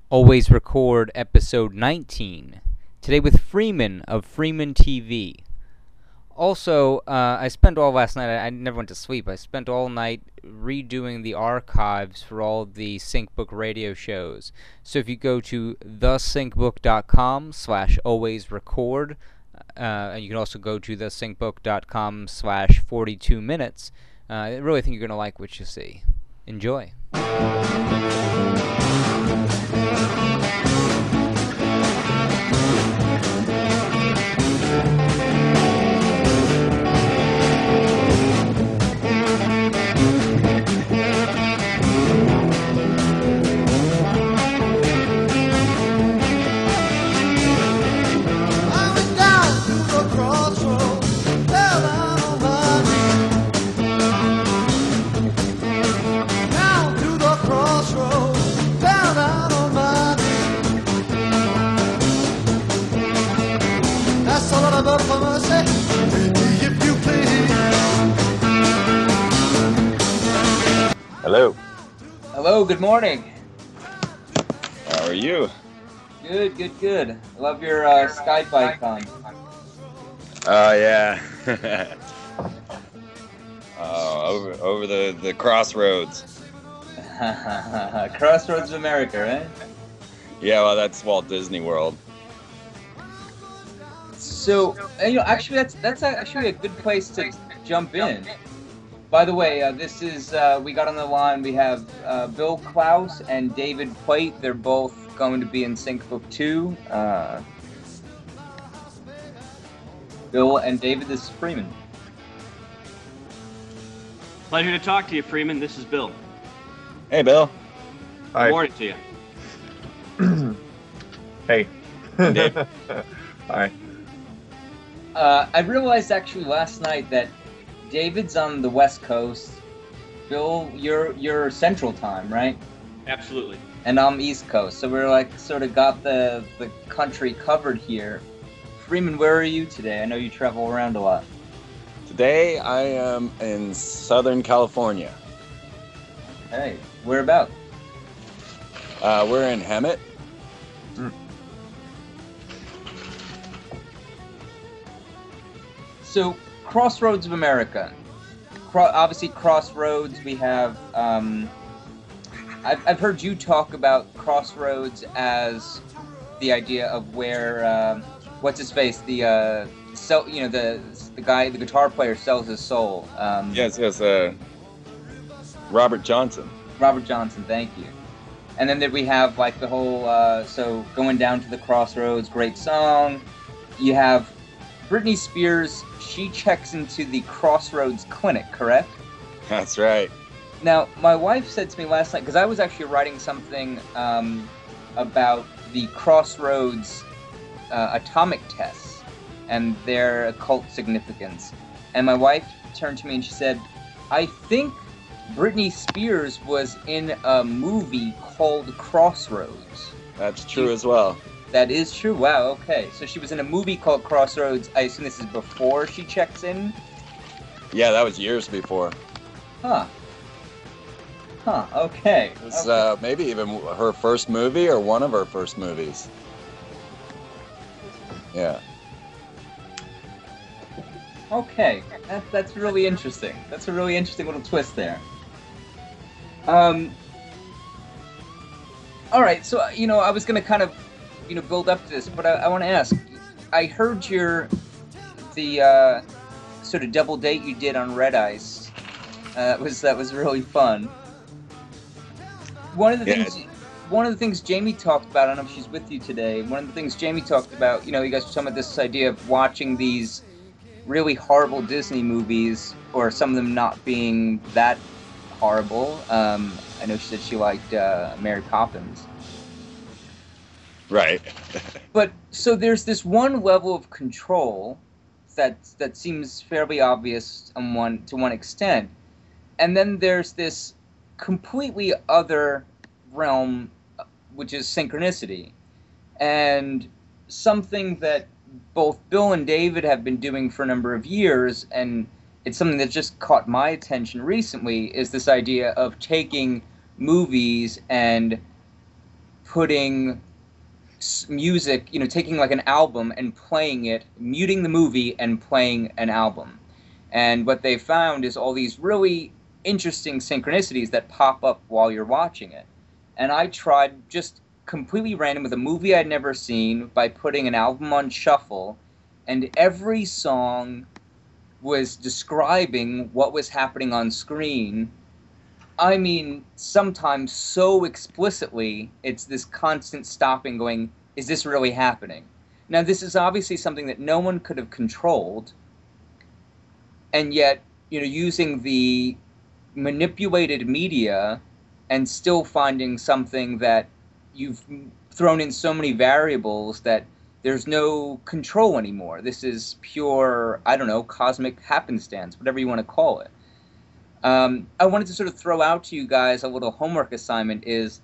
Always Record episode 19. Today with Freeman of Freeman TV. Also, I spent all last night, I never went to sleep, I spent all night redoing the archives for all the SyncBook radio shows. So if you go to thesyncbook.com/alwaysrecord, and you can also go to thesyncbook.com/42minutes, I really think you're going to like what you see. Enjoy. Hello. Hello, good morning. How are you? Good. I love your Skype icon. Oh, yeah. Oh, over the crossroads. Crossroads of America, right? Yeah, well, that's Walt Disney World. So, actually, that's actually a good place to jump in. By the way, this is, we got on the line, we have Bill Klaus and David Plate. They're both going to be in SyncBook 2. Bill and David, this is Freeman. Pleasure to talk to you, Freeman. This is Bill. Hey, Bill. Good morning to you. Hey. Dave. Hi. I realized actually last night that David's on the West Coast. Bill, you're Central Time, right? Absolutely. And I'm East Coast, so we're like sort of got the country covered here. Freeman, where are you today? I know you travel around a lot. Today, I am in Southern California. Hey, where about? We're in Hemet. So, Crossroads of America. Obviously, Crossroads, we have... I've heard you talk about Crossroads as the idea of where... what's his face? The guy, the guitar player sells his soul. Yes, Robert Johnson. Robert Johnson, thank you. And then we have like the whole, so Going Down to the Crossroads, great song. You have Britney Spears, she checks into the Crossroads Clinic, correct? That's right. Now, my wife said to me last night, because I was actually writing something about the Crossroads atomic tests and their occult significance. And my wife turned to me and she said, I think Britney Spears was in a movie called Crossroads. That's true as well. That is true? Wow, okay. So she was in a movie called Crossroads. I assume this is before she checks in? Yeah, that was years before. Huh, okay. It's maybe even her first movie or one of her first movies. Yeah. Okay, that's really interesting. That's a really interesting little twist there. All right, so, I was going to kind of, build up to this, but I want to ask, I heard the sort of double date you did on Red Ice. That was really fun. One of the things Jamie talked about, I don't know if she's with you today, one of the things Jamie talked about, you guys were talking about this idea of watching these really horrible Disney movies, or some of them not being that horrible. I know she said she liked Mary Poppins. Right. But so there's this one level of control that seems fairly obvious to one extent, and then there's this completely other realm, which is synchronicity, and something that both Bill and David have been doing for a number of years, and it's something that just caught my attention recently, is this idea of taking movies and putting music, taking like an album and playing it, muting the movie and playing an album. And what they found is all these really interesting synchronicities that pop up while you're watching it. And I tried just completely random with a movie I'd never seen by putting an album on shuffle, and every song was describing what was happening on screen. I mean, sometimes so explicitly, it's this constant stopping going, is this really happening? Now, this is obviously something that no one could have controlled, and yet, using the manipulated media and still finding something that you've thrown in so many variables that there's no control anymore. This is pure, I don't know, cosmic happenstance, whatever you want to call it. I wanted to sort of throw out to you guys a little homework assignment is,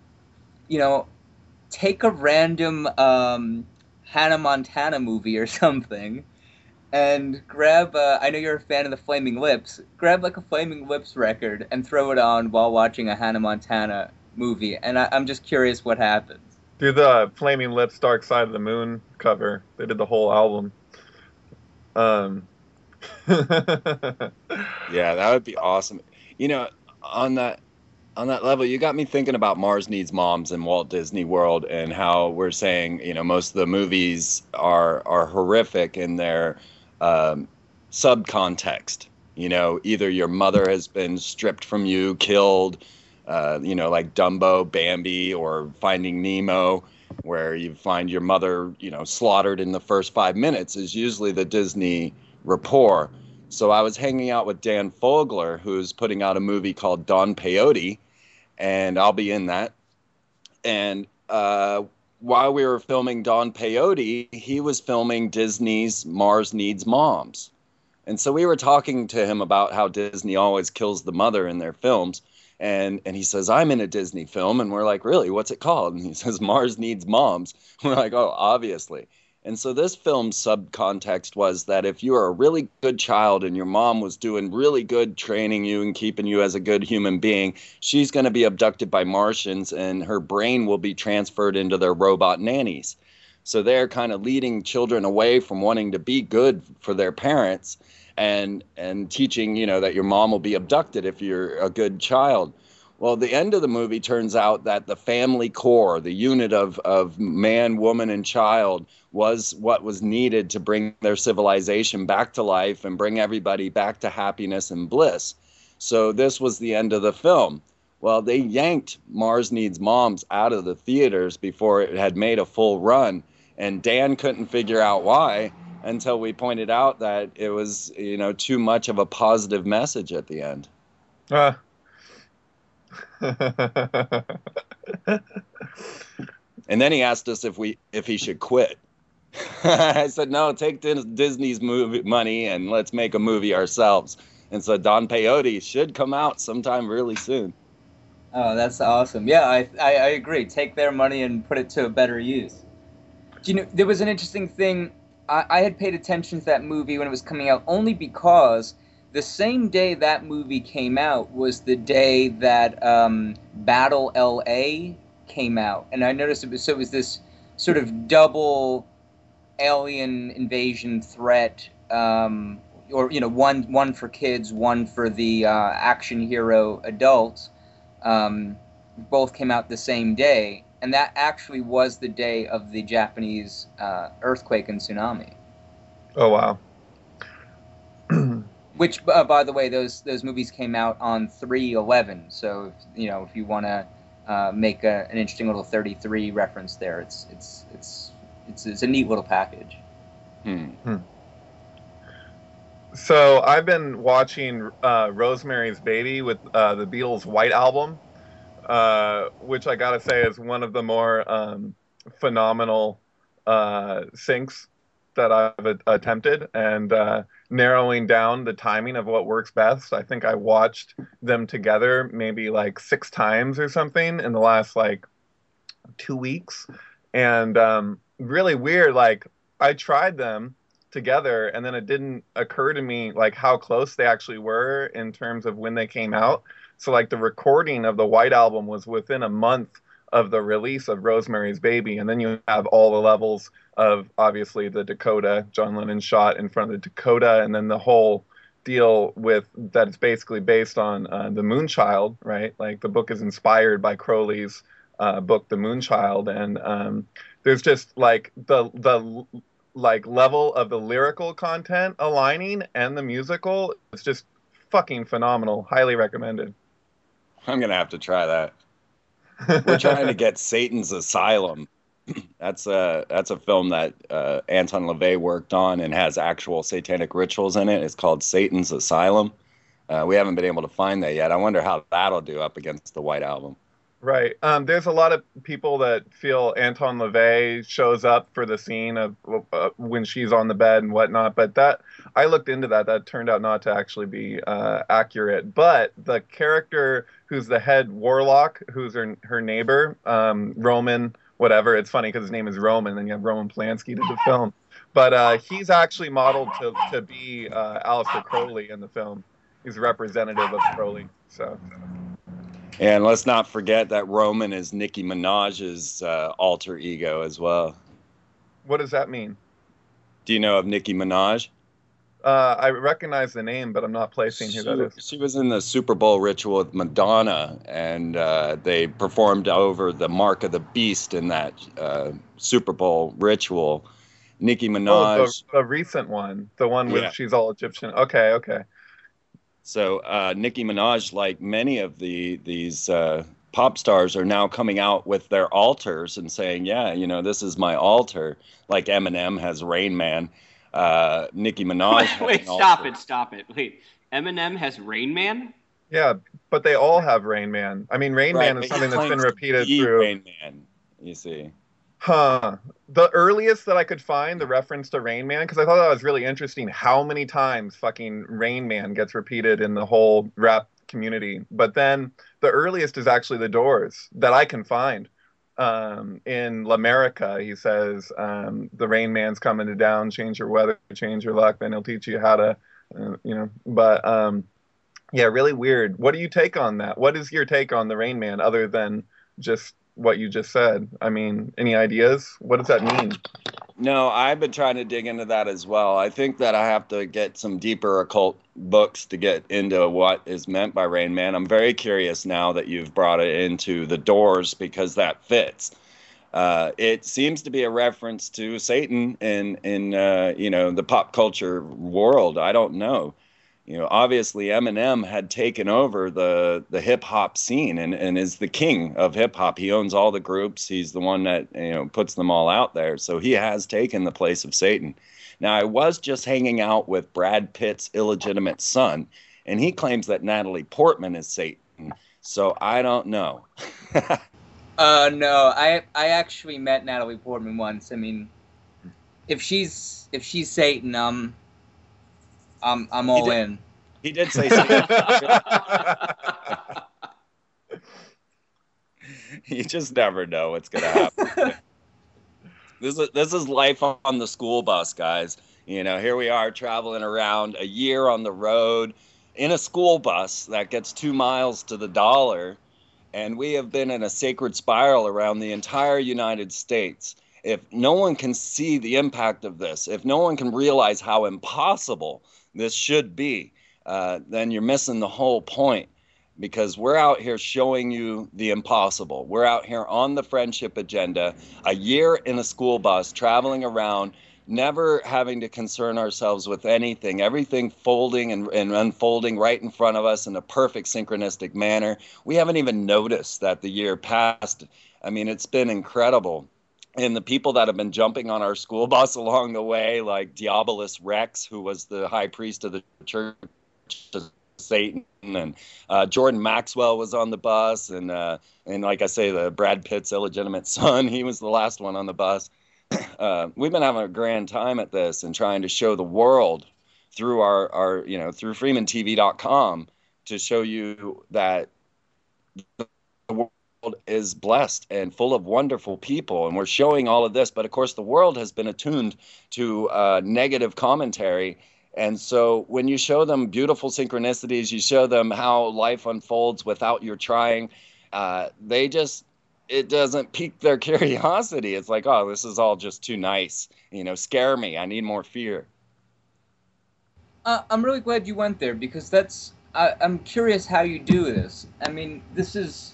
take a random Hannah Montana movie or something and grab, I know you're a fan of the Flaming Lips, grab like a Flaming Lips record and throw it on while watching a Hannah Montana movie. And I'm just curious what happens. Do the Flaming Lips Dark Side of the Moon cover. They did the whole album. Yeah, that would be awesome. On that level, you got me thinking about Mars Needs Moms in Walt Disney World, and how we're saying, most of the movies are horrific in their subcontext. Either your mother has been stripped from you, killed, like Dumbo, Bambi, or Finding Nemo, where you find your mother, slaughtered in the first 5 minutes, is usually the Disney rapport. So I was hanging out with Dan Fogler, who's putting out a movie called Don Peyote, and I'll be in that. And while we were filming Don Peyote, he was filming Disney's Mars Needs Moms. And so we were talking to him about how Disney always kills the mother in their films. And he says, I'm in a Disney film. And we're like, really? What's it called? And he says, Mars Needs Moms. We're like, oh, obviously. And so this film's subcontext was that if you are a really good child and your mom was doing really good training you and keeping you as a good human being, she's going to be abducted by Martians and her brain will be transferred into their robot nannies. So they're kind of leading children away from wanting to be good for their parents and teaching, that your mom will be abducted if you're a good child. Well, the end of the movie turns out that the family core, the unit of man, woman, and child, was what was needed to bring their civilization back to life and bring everybody back to happiness and bliss. So this was the end of the film. Well, they yanked Mars Needs Moms out of the theaters before it had made a full run, and Dan couldn't figure out why until we pointed out that it was, too much of a positive message at the end. And then he asked us if he should quit. I said, no, take Disney's movie money and let's make a movie ourselves. And so Don Peyote should come out sometime really soon. Oh, that's awesome. Yeah, I agree. Take their money and put it to a better use. There was an interesting thing. I had paid attention to that movie when it was coming out only because the same day that movie came out was the day that Battle L.A. came out. And I noticed it was this sort of double alien invasion threat, or one for kids, one for the action hero adults. Both came out the same day, and that actually was the day of the Japanese earthquake and tsunami. Oh wow! Which, by the way, those movies came out on 3/11. So if you want to make an interesting little 33 reference there, it's a neat little package. So I've been watching Rosemary's Baby with the Beatles' White Album, which I gotta say is one of the more phenomenal syncs that I've attempted, and narrowing down the timing of what works best. I think I watched them together maybe like 6 times or something in the last like 2 weeks, and really weird. Like I tried them together, and then it didn't occur to me like how close they actually were in terms of when they came out. So like the recording of the White Album was within a month of the release of Rosemary's Baby, and then you have all the levels of obviously the Dakota, John Lennon shot in front of the Dakota, and then the whole deal with that it's basically based on the Moonchild, right? Like the book is inspired by Crowley's book, The Moonchild, and there's just like the like level of the lyrical content aligning and the musical. It's just fucking phenomenal. Highly recommended. I'm gonna have to try that. We're trying to get Satan's Asylum. That's a film that Anton LaVey worked on and has actual satanic rituals in it. It's called Satan's Asylum. We haven't been able to find that yet. I wonder how that'll do up against the White Album. Right. There's a lot of people that feel Anton LaVey shows up for the scene of when she's on the bed and whatnot, but that I looked into that. That turned out not to actually be accurate. But the character who's the head warlock, who's her neighbor, Roman, whatever. It's funny because his name is Roman, and you have Roman Polanski to the film. But he's actually modeled to be Aleister Crowley in the film. He's representative of Crowley. So. And let's not forget that Roman is Nicki Minaj's alter ego as well. What does that mean? Do you know of Nicki Minaj? I recognize the name, but I'm not placing who that is. She was in the Super Bowl ritual with Madonna, and they performed over the Mark of the Beast in that Super Bowl ritual. Nicki Minaj. Oh, the recent one. The one with she's all Egyptian. Okay. So Nicki Minaj, like many of these pop stars, are now coming out with their altars and saying, yeah, you know, this is my altar. Like Eminem has Rain Man. Nicki Minaj. Wait, stop it. Wait, Eminem has Rain Man? Yeah, but they all have Rain Man. I mean, Rain Man is something that's been repeated through. Rain Man, you see. Huh. The earliest that I could find the reference to Rain Man, because I thought that was really interesting how many times fucking Rain Man gets repeated in the whole rap community. But then the earliest is actually The Doors that I can find. In L'America, he says, the Rain Man's coming to down, change your weather, change your luck, then he'll teach you how to, But, yeah, really weird. What do you take on that? What is your take on the Rain Man other than just what you just said? I mean, any ideas? What does that mean? No, I've been trying to dig into that as well. I think that I have to get some deeper occult books to get into what is meant by Rain Man. I'm very curious now that you've brought it into The Doors because that fits. It seems to be a reference to Satan in the pop culture world. I don't know. You know, obviously Eminem had taken over the hip hop scene and is the king of hip hop. He owns all the groups. He's the one that, puts them all out there. So he has taken the place of Satan. Now, I was just hanging out with Brad Pitt's illegitimate son, and he claims that Natalie Portman is Satan. So I don't know. No, I actually met Natalie Portman once. I mean, if she's Satan, I'm all in. He did say something. You just never know what's gonna happen. This is life on the school bus, guys. You know, here we are traveling around a year on the road in a school bus that gets 2 miles to the dollar, and we have been in a sacred spiral around the entire United States. If no one can see the impact of this, if no one can realize how impossible this should be, then you're missing the whole point, because we're out here showing you the impossible. We're out here on the friendship agenda, a year in a school bus, traveling around, never having to concern ourselves with anything, everything folding and unfolding right in front of us in a perfect synchronistic manner. We haven't even noticed that the year passed. I mean, it's been incredible. And the people that have been jumping on our school bus along the way, like Diabolus Rex, who was the high priest of the Church of Satan, and Jordan Maxwell was on the bus, and like I say, the Brad Pitt's illegitimate son, he was the last one on the bus. We've been having a grand time at this and trying to show the world through our through FreemanTV.com to show you that the world is blessed and full of wonderful people, and we're showing all of this. But of course, the world has been attuned to negative commentary. And so when you show them beautiful synchronicities, you show them how life unfolds without your trying, they just it doesn't pique their curiosity. It's like, oh, this is all just too nice. Scare me. I need more fear. I'm really glad you went there because I'm curious how you do this. I mean, this is,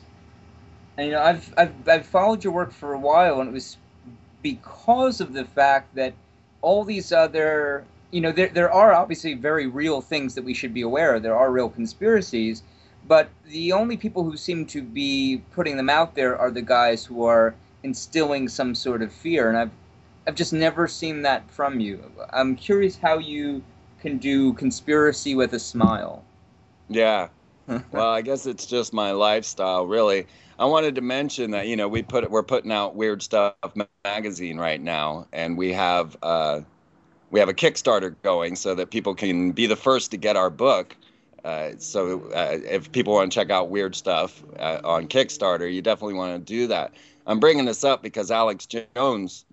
I've followed your work for a while, and it was because of the fact that all these other, there are obviously very real things that we should be aware of. There are real conspiracies, but the only people who seem to be putting them out there are the guys who are instilling some sort of fear, and I've just never seen that from you. I'm curious how you can do conspiracy with a smile. Yeah. Well, I guess it's just my lifestyle, really. I wanted to mention that, we're putting out Weird Stuff magazine right now, and we have a Kickstarter going so that people can be the first to get our book. So if people want to check out Weird Stuff on Kickstarter, you definitely want to do that. I'm bringing this up because Alex Jones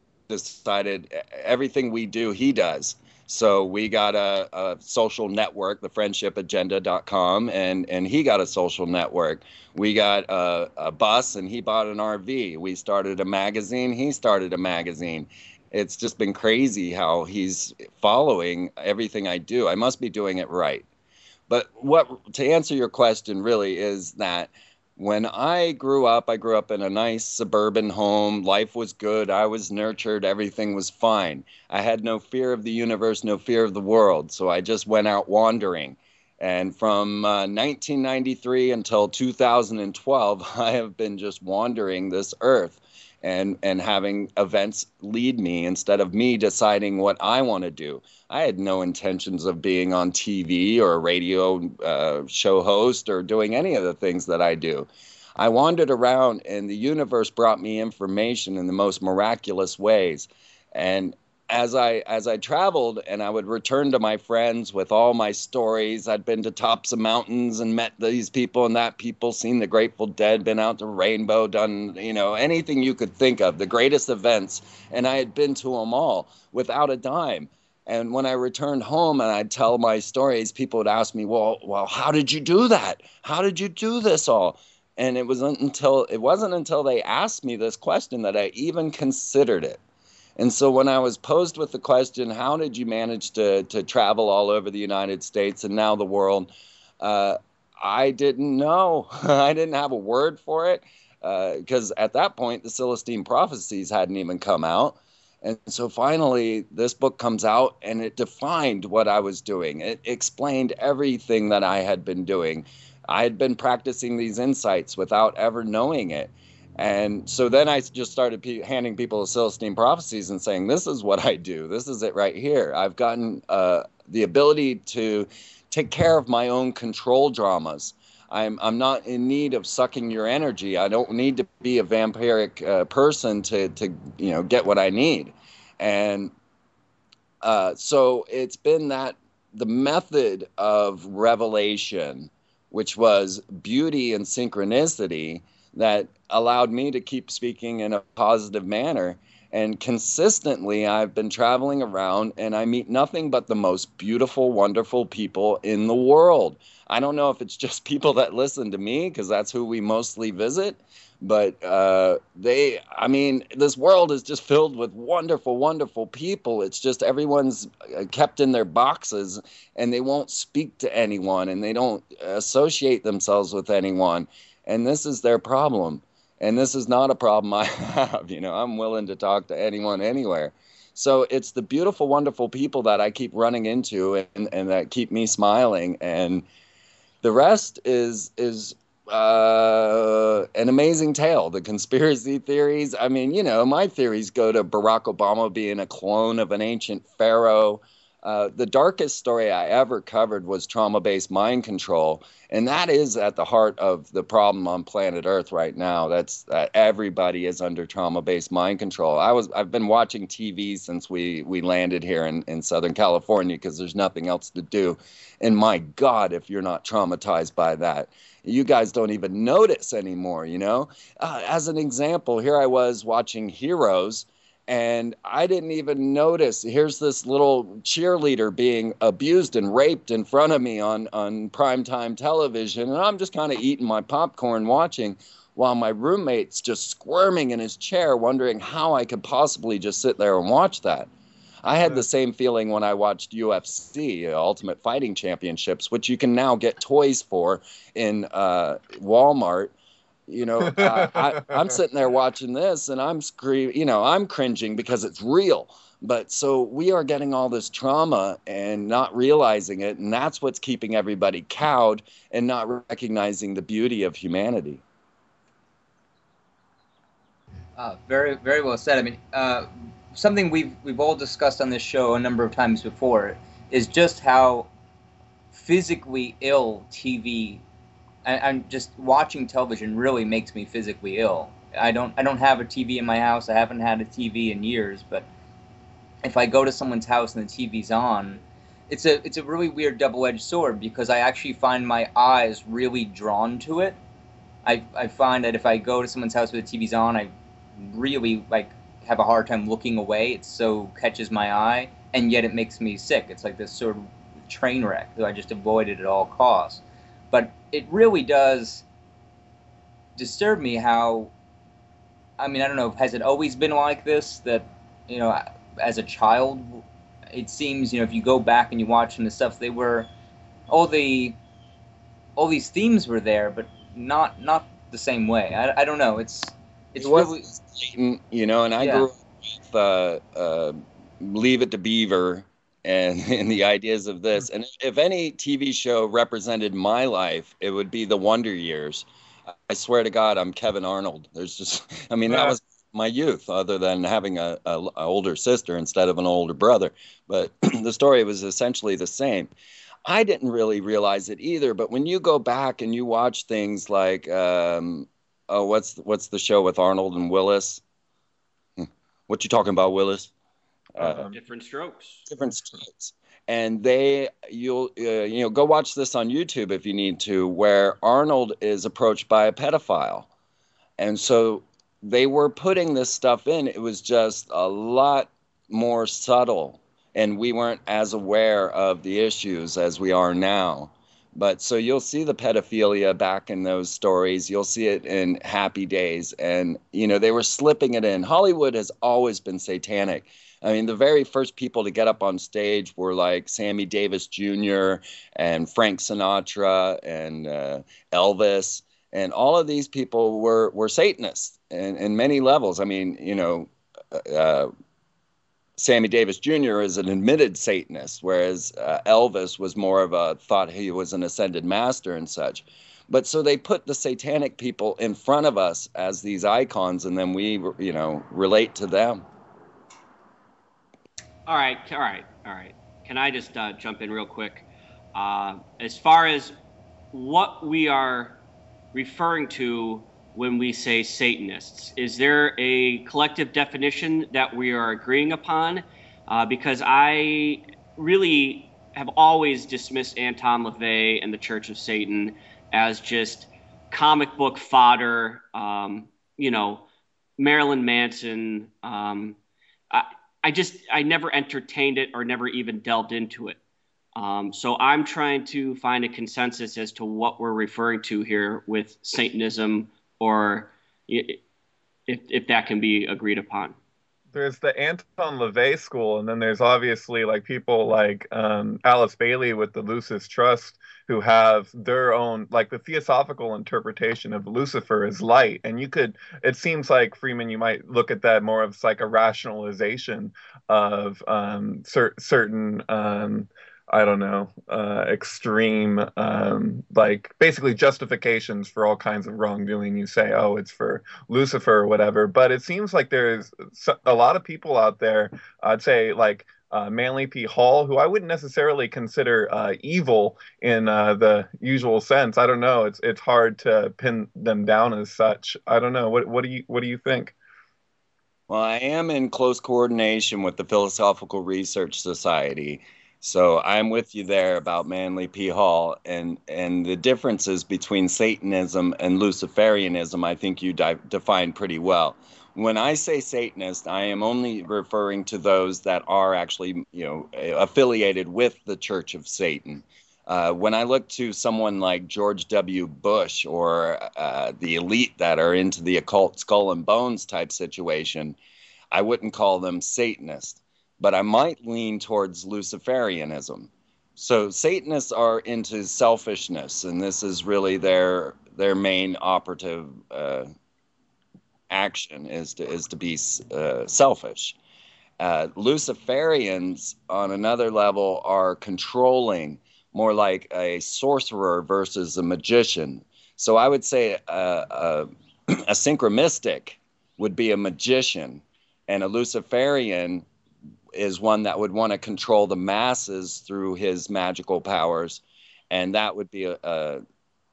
decided everything we do, he does. So we got a social network, thefriendshipagenda.com, and he got a social network. We got a bus, and he bought an RV. We started a magazine. He started a magazine. It's just been crazy how he's following everything I do. I must be doing it right. But to answer your question really is that when I grew up in a nice suburban home. Life was good. I was nurtured. Everything was fine. I had no fear of the universe, no fear of the world. So I just went out wandering. And from 1993 until 2012, I have been just wandering this earth and having events lead me instead of me deciding what I want to do. I had no intentions of being on TV or a radio show host or doing any of the things that I do. I wandered around, and the universe brought me information in the most miraculous ways. And as I traveled, and I would return to my friends with all my stories, I'd been to tops of mountains and met these people and that people, seen the Grateful Dead, been out to Rainbow, done, anything you could think of, the greatest events. And I had been to them all without a dime. And when I returned home and I'd tell my stories, people would ask me, well, how did you do that? How did you do this all? And it wasn't until they asked me this question that I even considered it. And so when I was posed with the question, how did you manage to travel all over the United States and now the world? I didn't know. I didn't have a word for it because at that point, the Celestine Prophecies hadn't even come out. And so finally, this book comes out and it defined what I was doing. It explained everything that I had been doing. I had been practicing these insights without ever knowing it. And so then I just started handing people the Celestine Prophecies and saying, this is what I do. This is it right here. I've gotten the ability to take care of my own control dramas. I'm not in need of sucking your energy. I don't need to be a vampiric person to get what I need. And so it's been the method of revelation, which was beauty and synchronicity, that allowed me to keep speaking in a positive manner. And consistently, I've been traveling around and I meet nothing but the most beautiful, wonderful people in the world. I don't know if it's just people that listen to me because that's who we mostly visit. But this world is just filled with wonderful, wonderful people. It's just everyone's kept in their boxes and they won't speak to anyone and they don't associate themselves with anyone. And this is their problem. And this is not a problem I have. I'm willing to talk to anyone anywhere. So it's the beautiful, wonderful people that I keep running into and that keep me smiling. And the rest is an amazing tale. The conspiracy theories. I mean, my theories go to Barack Obama being a clone of an ancient pharaoh. The darkest story I ever covered was trauma-based mind control, and that is at the heart of the problem on planet Earth right now. That's everybody is under trauma-based mind control. I've been watching TV since we landed here in Southern California because there's nothing else to do, and my God, if you're not traumatized by that, you guys don't even notice anymore. As an example, here I was watching Heroes. And I didn't even notice. Here's this little cheerleader being abused and raped in front of me on primetime television. And I'm just kind of eating my popcorn watching. while my roommate's just squirming in his chair, wondering how I could possibly just sit there and watch that. I had the same feeling when I watched UFC, Ultimate Fighting Championships, which you can now get toys for in Walmart. I'm sitting there watching this and I'm screaming, I'm cringing because it's real. But so we are getting all this trauma and not realizing it. And that's what's keeping everybody cowed and not recognizing the beauty of humanity. Very, very well said. I mean, something we've all discussed on this show a number of times before is just how physically ill TV and just watching television really makes me physically ill. I don't have a TV in my house. I haven't had a TV in years, but if I go to someone's house and the TV's on, it's a really weird double-edged sword, because I actually find my eyes really drawn to it. I find that if I go to someone's house with the TV's on, I really have a hard time looking away. It so catches my eye, and yet it makes me sick. It's like this sort of train wreck that I just avoid it at all costs. But it really does disturb me how, I mean, I don't know, has it always been like this? That, as a child, it seems, if you go back and you watch some of the stuff, they were, all these themes were there, but not the same way. I don't know. It's really Satan, and I grew up with Leave It to Beaver and the ideas of this. And if any TV show represented my life, it would be The Wonder Years. I swear to God, I'm Kevin Arnold. There's just, that was my youth, other than having a older sister instead of an older brother. But the story was essentially the same. I didn't really realize it either. But when you go back and you watch things like, what's the show with Arnold and Willis? What you talking about, Willis? Different Strokes. Different Strokes. And you'll go watch this on YouTube if you need to, where Arnold is approached by a pedophile. And so they were putting this stuff in. It was just a lot more subtle, and we weren't as aware of the issues as we are now. But so you'll see the pedophilia back in those stories. You'll see it in Happy Days. And, they were slipping it in. Hollywood has always been satanic. I mean, the very first people to get up on stage were like Sammy Davis Jr. and Frank Sinatra and Elvis. And all of these people were Satanists in many levels. I mean, Sammy Davis Jr. is an admitted Satanist, whereas Elvis was more of thought he was an ascended master and such. But so they put the satanic people in front of us as these icons, and then we, relate to them. All right. Can I just jump in real quick? As far as what we are referring to when we say Satanists, is there a collective definition that we are agreeing upon? Because I really have always dismissed Anton LaVey and the Church of Satan as just comic book fodder, Marilyn Manson. I never entertained it or never even delved into it. So I'm trying to find a consensus as to what we're referring to here with Satanism, or if that can be agreed upon. There's the Anton LaVey school, and then there's obviously people like Alice Bailey with the Lucis Trust, who have their own, the theosophical interpretation of Lucifer as light. And it seems like, Freeman, you might look at that more of a rationalization of certain extreme, basically justifications for all kinds of wrongdoing. You say, oh, it's for Lucifer or whatever. But it seems like there's a lot of people out there, I'd say, Manly P. Hall, who I wouldn't necessarily consider evil in the usual sense. I don't know. It's hard to pin them down as such. I don't know. What do you think? Well, I am in close coordination with the Philosophical Research Society. So I'm with you there about Manly P. Hall, and the differences between Satanism and Luciferianism, I think you define pretty well. When I say Satanist, I am only referring to those that are actually, affiliated with the Church of Satan. When I look to someone like George W. Bush or the elite that are into the occult skull and bones type situation, I wouldn't call them Satanist, but I might lean towards Luciferianism. So Satanists are into selfishness, and this is really their main operative action is to be selfish. Luciferians, on another level, are controlling, more like a sorcerer versus a magician. So I would say a synchromistic would be a magician, and a Luciferian is one that would want to control the masses through his magical powers, and that would be a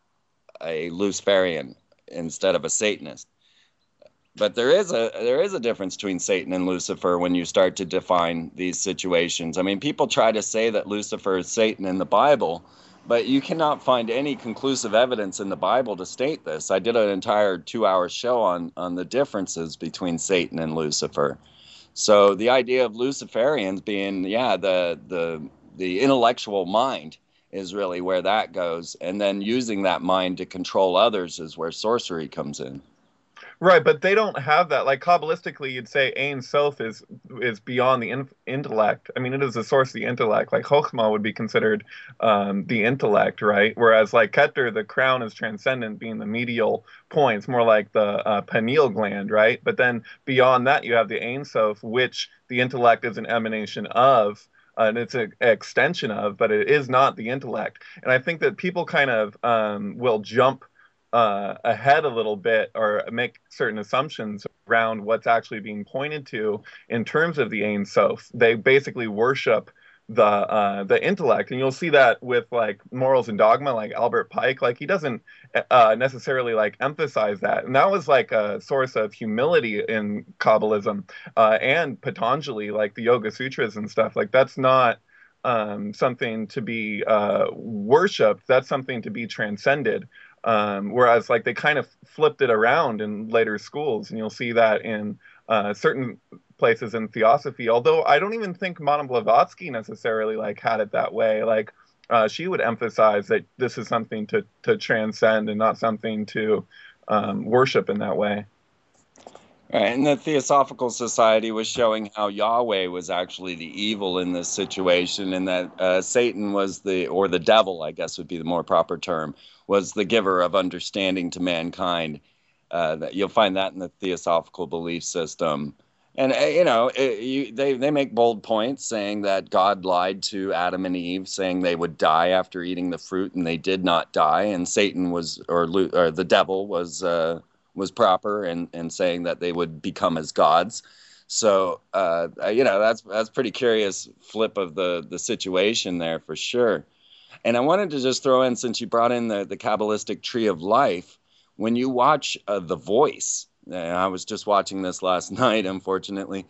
Luciferian instead of a Satanist. But there is a difference between Satan and Lucifer when you start to define these situations. I mean, people try to say that Lucifer is Satan in the Bible, but you cannot find any conclusive evidence in the Bible to state this. I did an entire 2-hour show on the differences between Satan and Lucifer. So the idea of Luciferians being, the intellectual mind is really where that goes, and then using that mind to control others is where sorcery comes in. Right, but they don't have that. Like, Kabbalistically, you'd say Ein Sof is beyond the intellect. I mean, it is the source of the intellect. Like, Chokhmah would be considered the intellect, right? Whereas, like, Keter, the crown is transcendent, being the medial point. It's more like the pineal gland, right? But then beyond that, you have the Ein Sof, which the intellect is an emanation of, and it's an extension of, but it is not the intellect. And I think that people kind of will jump ahead a little bit or make certain assumptions around what's actually being pointed to in terms of the Ein Sof. They basically worship the intellect, and you'll see that with like Morals and Dogma, like Albert Pike. Like, he doesn't necessarily like emphasize that, and that was like a source of humility in Kabbalism and Patanjali, like the Yoga Sutras and stuff. Like, that's not something to be worshipped. That's something to be transcended. Whereas, like, they kind of flipped it around in later schools, and you'll see that in certain places in Theosophy. Although I don't even think Madame Blavatsky necessarily like had it that way. Like, she would emphasize that this is something to transcend and not something to worship in that way. Right, and the Theosophical Society was showing how Yahweh was actually the evil in this situation, and that Satan was or the devil, I guess would be the more proper term, was the giver of understanding to mankind. That you'll find that in the Theosophical belief system. And, they make bold points saying that God lied to Adam and Eve, saying they would die after eating the fruit, and they did not die. And Satan or the devil was proper in saying that they would become as gods. So, that's pretty curious flip of the situation there for sure. And I wanted to just throw in, since you brought in the Kabbalistic tree of life, when you watch The Voice, I was just watching this last night, unfortunately,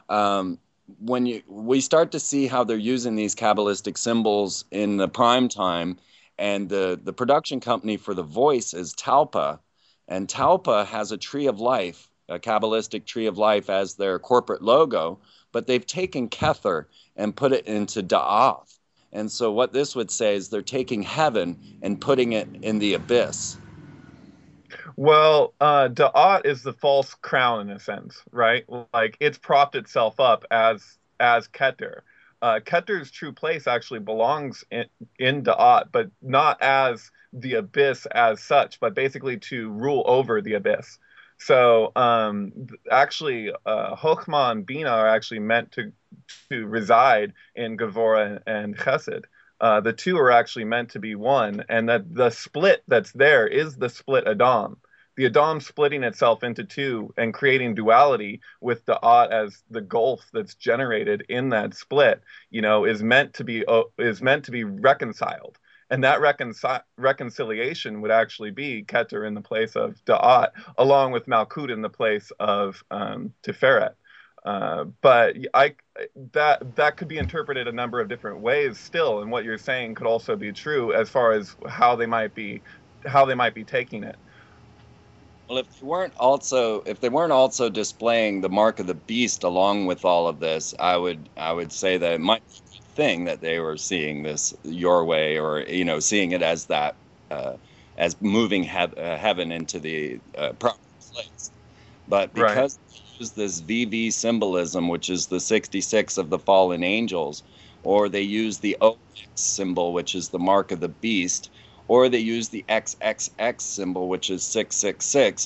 we start to see how they're using these Kabbalistic symbols in the prime time, and the production company for The Voice is Talpa, and Talpa has a tree of life, a Kabbalistic tree of life as their corporate logo, but they've taken Kether and put it into Da'ath. And so what this would say is they're taking heaven and putting it in the abyss. Well, Da'at is the false crown in a sense, right? Like, it's propped itself up as Keter. Keter's true place actually belongs in Da'at, but not as the abyss as such, but basically to rule over the abyss. So actually, Chokhmah and Bina are actually meant to reside in Gevurah and Chesed. The two are actually meant to be one, and that the split that's there is the split Adam. The Adam splitting itself into two and creating duality with the Da'at as the gulf that's generated in that split, is meant to be reconciled. And that reconciliation would actually be Keter in the place of Da'at, along with Malkut in the place of Tiferet. But that could be interpreted a number of different ways still, and what you're saying could also be true as far as how they might be taking it. Well, if they weren't also displaying the mark of the beast along with all of this, I would say that it might be thing, that they were seeing this your way, or, you know, seeing it as that, as moving heaven into the proper place. But because they use this VV symbolism, which is the 66 of the fallen angels, or they use the OX symbol, which is the mark of the beast, or they use the XXX symbol, which is 666,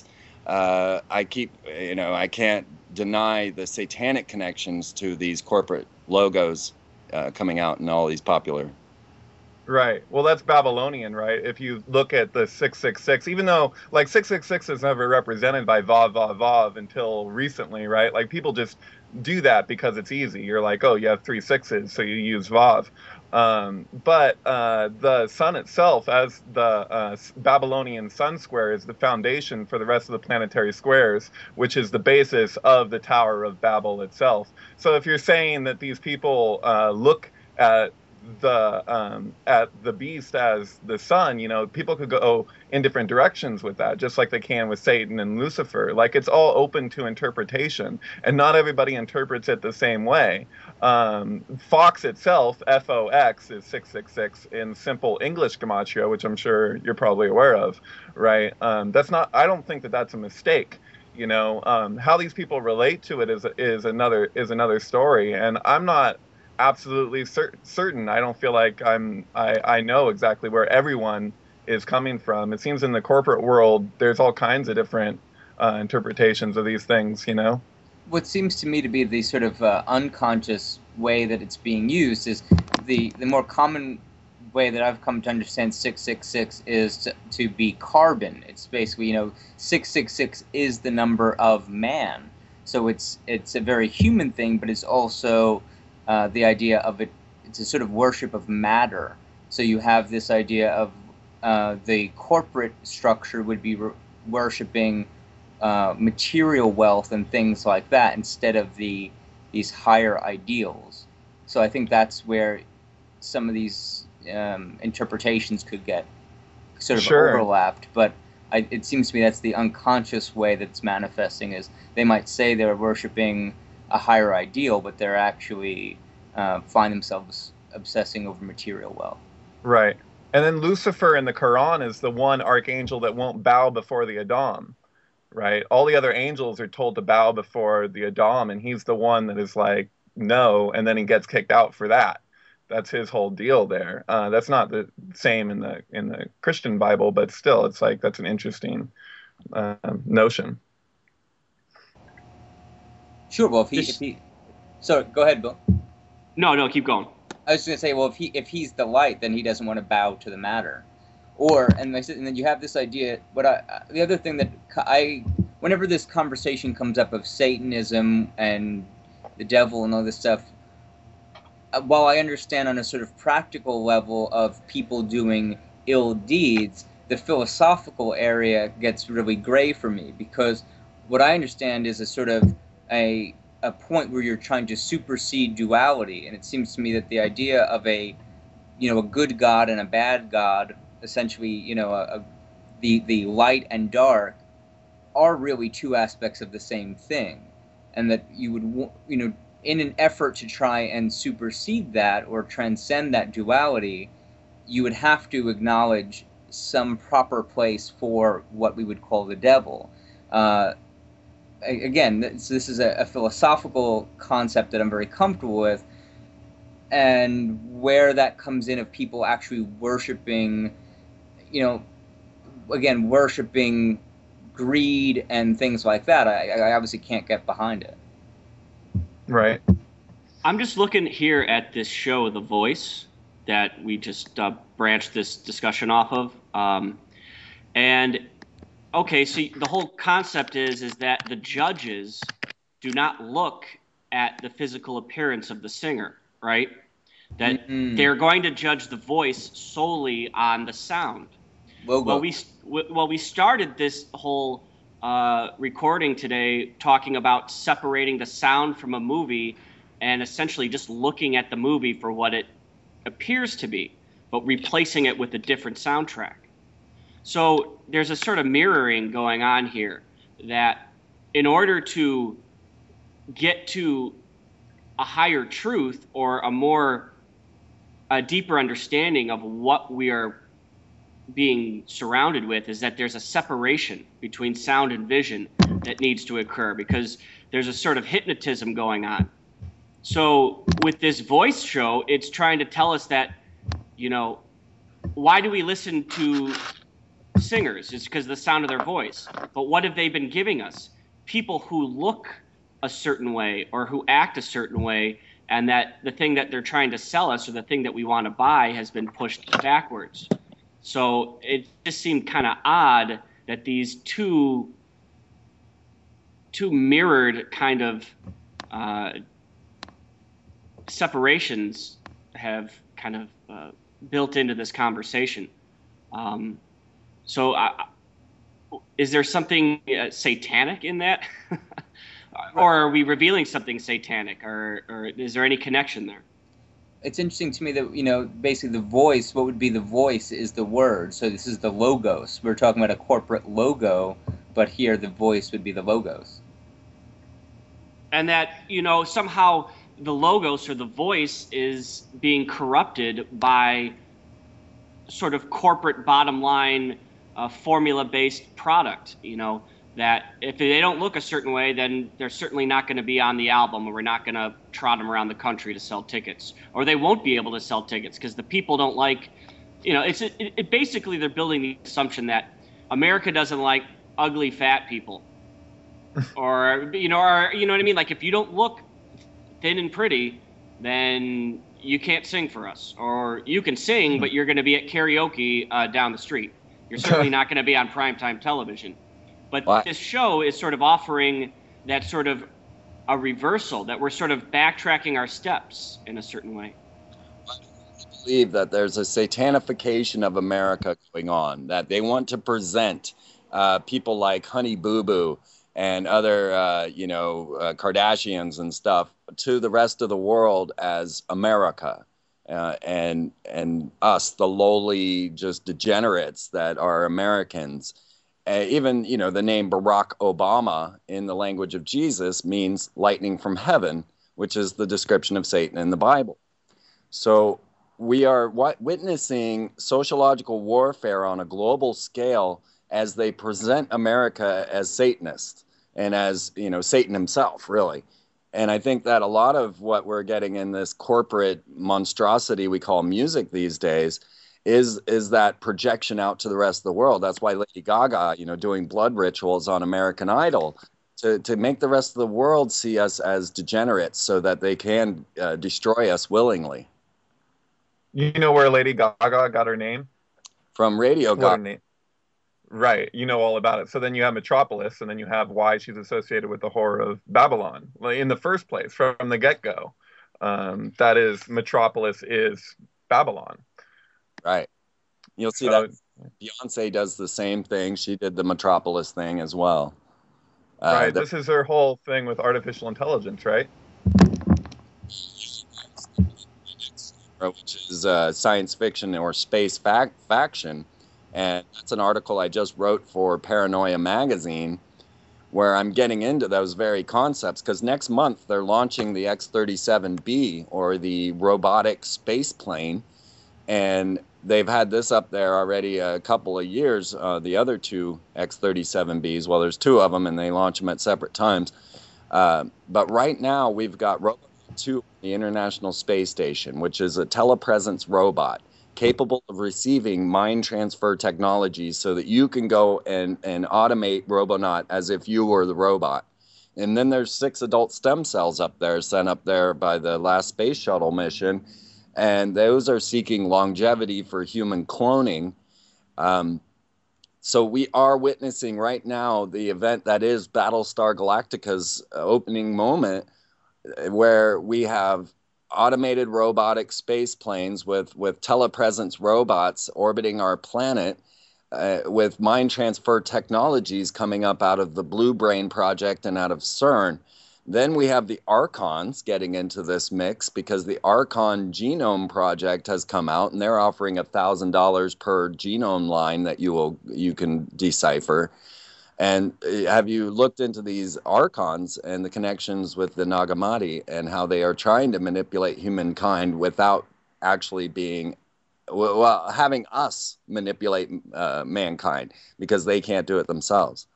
I can't deny the satanic connections to these corporate logos coming out in all these popular. Right. Well, that's Babylonian, right? If you look at the 666, even though like 666 is never represented by Vav Vav Vav until recently, right? Like people just do that because it's easy. You're like, oh, you have 3 6s, so you use Vav. But the sun itself, as the Babylonian sun square, is the foundation for the rest of the planetary squares, which is the basis of the Tower of Babel itself. So if you're saying that these people look at the beast as the sun, you know, people could go in different directions with that, just like they can with Satan and Lucifer. Like, it's all open to interpretation, and not everybody interprets it the same way. Fox itself, Fox, is 666 in simple English gematria, which I'm sure you're probably aware of, right? That's not, I don't think that that's a mistake. You know, how these people relate to it is another story, and I'm not absolutely certain. I don't feel like I know exactly where everyone is coming from. It seems in the corporate world there's all kinds of different interpretations of these things, you know. What seems to me to be the sort of unconscious way that it's being used is the more common way that I've come to understand 666 is to be carbon. It's basically, you know, 666 is the number of man. So it's a very human thing, but it's also the idea of it's a sort of worship of matter. So you have this idea of the corporate structure would be worshiping material wealth and things like that instead of these higher ideals. So I think that's where some of these interpretations could get sort of overlapped. But it seems to me that's the unconscious way that it's manifesting, is they might say they're worshiping a higher ideal, but they're actually find themselves obsessing over material wealth. Right. And then Lucifer in the Quran is the one archangel that won't bow before the Adam, right? All the other angels are told to bow before the Adam, and he's the one that is like, no, and then he gets kicked out for that. That's his whole deal there. That's not the same in the Christian Bible, but still, it's like, that's an interesting notion. Sure. Well, if he sorry, go ahead, Bill. No, keep going. I was going to say, well, if he's the light, then he doesn't want to bow to the matter, and then you have this idea. But the other thing that whenever this conversation comes up of Satanism and the devil and all this stuff, while I understand on a sort of practical level of people doing ill deeds, the philosophical area gets really gray for me, because what I understand is a sort of a point where you're trying to supersede duality, and it seems to me that the idea of a good God and a bad God, essentially, the light and dark, are really two aspects of the same thing, and that you would, in an effort to try and supersede that or transcend that duality, you would have to acknowledge some proper place for what we would call the devil. Again, this is a philosophical concept that I'm very comfortable with, and where that comes in of people actually worshiping, worshiping greed and things like that, I obviously can't get behind it. Right. I'm just looking here at this show, The Voice, that we just branched this discussion off of, and okay, so the whole concept is that the judges do not look at the physical appearance of the singer, right? That they're going to judge the voice solely on the sound. Well, we started this whole recording today talking about separating the sound from a movie and essentially just looking at the movie for what it appears to be, but replacing it with a different soundtrack. So there's a sort of mirroring going on here, that in order to get to a higher truth or a more a deeper understanding of what we are being surrounded with is that there's a separation between sound and vision that needs to occur, because there's a sort of hypnotism going on. So with this voice show, it's trying to tell us that, why do we listen to singers? It's because of the sound of their voice. But what have they been giving us? People who look a certain way or who act a certain way, and that the thing that they're trying to sell us or the thing that we want to buy has been pushed backwards. So it just seemed kind of odd that these two mirrored kind of separations have kind of built into this conversation. Is there something satanic in that? Or are we revealing something satanic, or is there any connection there? It's interesting to me that, basically the voice, what would be the voice is the word. So this is the logos. We're talking about a corporate logo, but here the voice would be the logos. And that, somehow the logos or the voice is being corrupted by sort of corporate bottom line formula-based product, that if they don't look a certain way, then they're certainly not going to be on the album, or we're not going to trot them around the country to sell tickets, or they won't be able to sell tickets because the people don't like, it basically they're building the assumption that America doesn't like ugly fat people, or you know what I mean? Like, if you don't look thin and pretty, then you can't sing for us, or you can sing, but you're going to be at karaoke down the street. You're certainly not going to be on primetime television. But this show is sort of offering that sort of a reversal, that we're sort of backtracking our steps in a certain way. I believe that there's a satanification of America going on, that they want to present people like Honey Boo Boo and other, Kardashians and stuff to the rest of the world as America. And us, the lowly, just degenerates that are Americans. Even, the name Barack Obama in the language of Jesus means lightning from heaven, which is the description of Satan in the Bible. So we are witnessing sociological warfare on a global scale as they present America as Satanist and as, Satan himself, really. And I think that a lot of what we're getting in this corporate monstrosity we call music these days is that projection out to the rest of the world. That's why Lady Gaga, doing blood rituals on American Idol, to make the rest of the world see us as degenerates so that they can destroy us willingly. You know where Lady Gaga got her name? From Radio Gaga. Right, you know all about it. So then you have Metropolis, and then you have why she's associated with the horror of Babylon. In the first place, from the get-go, that is, Metropolis is Babylon. Right. You'll see that Beyonce does the same thing. She did the Metropolis thing as well. Right. This is her whole thing with artificial intelligence, right? Which is science fiction or space faction. And that's an article I just wrote for Paranoia Magazine, where I'm getting into those very concepts, because next month they're launching the X-37B, or the robotic space plane. And they've had this up there already a couple of years, the other two X-37Bs. Well, there's two of them, and they launch them at separate times. But right now, we've got Robot 2, the International Space Station, which is a telepresence robot capable of receiving mind transfer technologies so that you can go and automate Robonaut as if you were the robot. And then there's 6 adult stem cells up there, sent up there by the last space shuttle mission. And those are seeking longevity for human cloning. So we are witnessing right now the event that is Battlestar Galactica's opening moment, where we have automated robotic space planes with telepresence robots orbiting our planet, with mind transfer technologies coming up out of the Blue Brain Project and out of CERN. Then we have the Archons getting into this mix, because the Archon Genome Project has come out, and they're offering $1,000 per genome line that you can decipher. And have you looked into these Archons and the connections with the Nagamati and how they are trying to manipulate humankind without actually being, well, having us manipulate mankind because they can't do it themselves.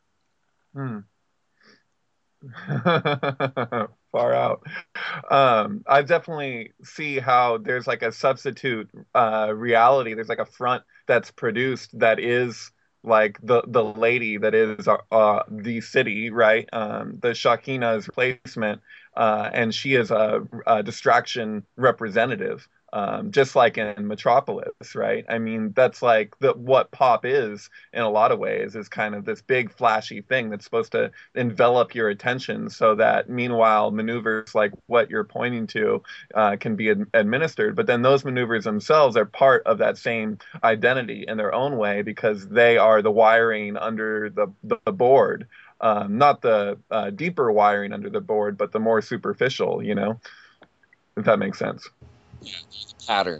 Far out. I definitely see how there's like a substitute reality. There's like a front that's produced that is like the lady that is the city, right? The Shakina's replacement, and she is a distraction representative. Just like in Metropolis, right? I mean, that's like what pop is in a lot of ways, is kind of this big flashy thing that's supposed to envelop your attention so that meanwhile maneuvers like what you're pointing to can be administered. But then those maneuvers themselves are part of that same identity in their own way, because they are the wiring under the board. Not the deeper wiring under the board, but the more superficial, if that makes sense. Pattern.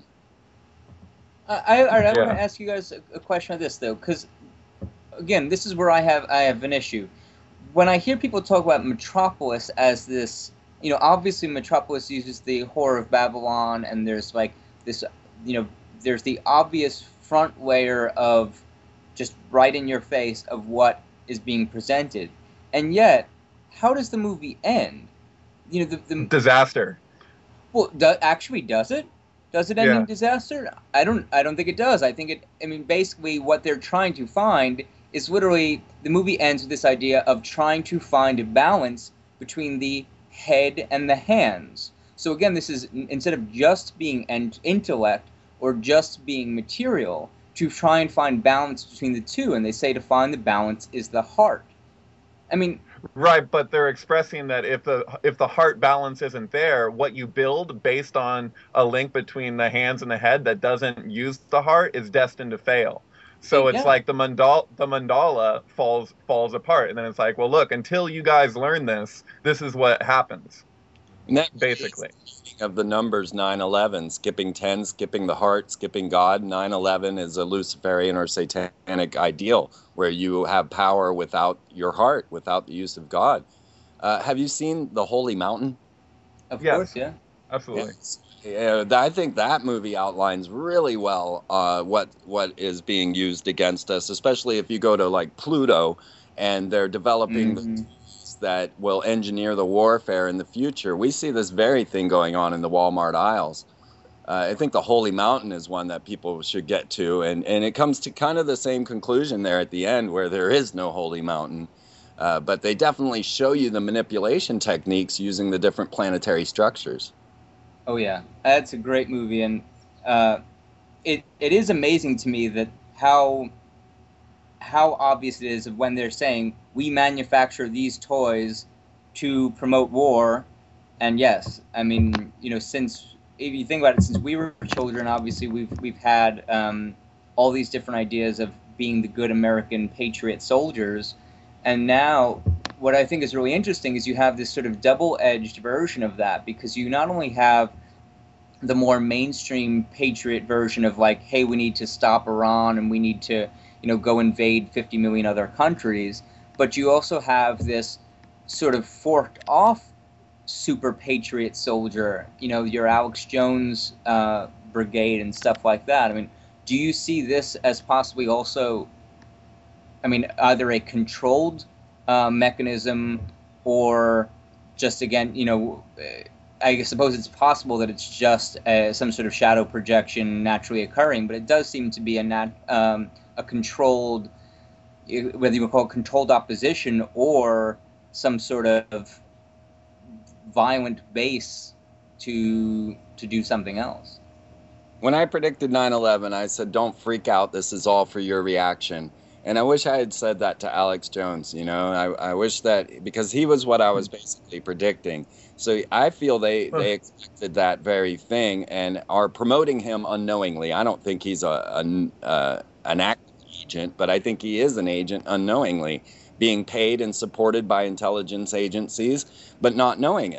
I want to ask you guys a question on this, though, because again, this is where I have an issue. When I hear people talk about Metropolis as this, obviously Metropolis uses the Whore of Babylon, and there's like this, there's the obvious front layer of just right in your face of what is being presented, and yet, how does the movie end? The disaster. Well, does it? Does it end in disaster? I don't think it does. I think basically what they're trying to find is literally, the movie ends with this idea of trying to find a balance between the head and the hands. So again, this is, instead of just being an intellect or just being material, to try and find balance between the two. And they say to find the balance is the heart. Right, but they're expressing that if the heart balance isn't there, what you build based on a link between the hands and the head that doesn't use the heart is destined to fail. So it's like the mandala falls apart, and then it's like, well, look, until you guys learn this is what happens. And that basically of the numbers 9/11, skipping 10, skipping the heart, skipping God. 9/11 is a Luciferian or satanic ideal where you have power without your heart, without the use of God. Have you seen The Holy Mountain? Of course, yeah. Absolutely. Yeah, I think that movie outlines really well what is being used against us, especially if you go to like Pluto and they're developing the tools that will engineer the warfare in the future. We see this very thing going on in the Walmart aisles. I think The Holy Mountain is one that people should get to, and it comes to kind of the same conclusion there at the end, where there is no Holy Mountain. But they definitely show you the manipulation techniques using the different planetary structures. Oh yeah, that's a great movie, and it is amazing to me that how obvious it is of when they're saying we manufacture these toys to promote war. And yes, since, if you think about it, since we were children, obviously we've had all these different ideas of being the good American patriot soldiers, and now what I think is really interesting is you have this sort of double-edged version of that, because you not only have the more mainstream patriot version of like, hey, we need to stop Iran and we need to, go invade 50 million other countries, but you also have this sort of forked off super patriot soldier, your Alex Jones brigade and stuff like that. Do you see this as possibly also, either a controlled mechanism, or just, again, I suppose it's possible that it's just some sort of shadow projection naturally occurring, but it does seem to be a controlled, whether you would call it controlled opposition or some sort of violent base to do something else. When I predicted 9/11, I said, don't freak out, this is all for your reaction. And I wish I had said that to Alex Jones, I wish that, because he was what I was basically predicting. So I feel they expected that very thing and are promoting him unknowingly. I don't think he's an active agent, but I think he is an agent unknowingly, being paid and supported by intelligence agencies, but not knowing it.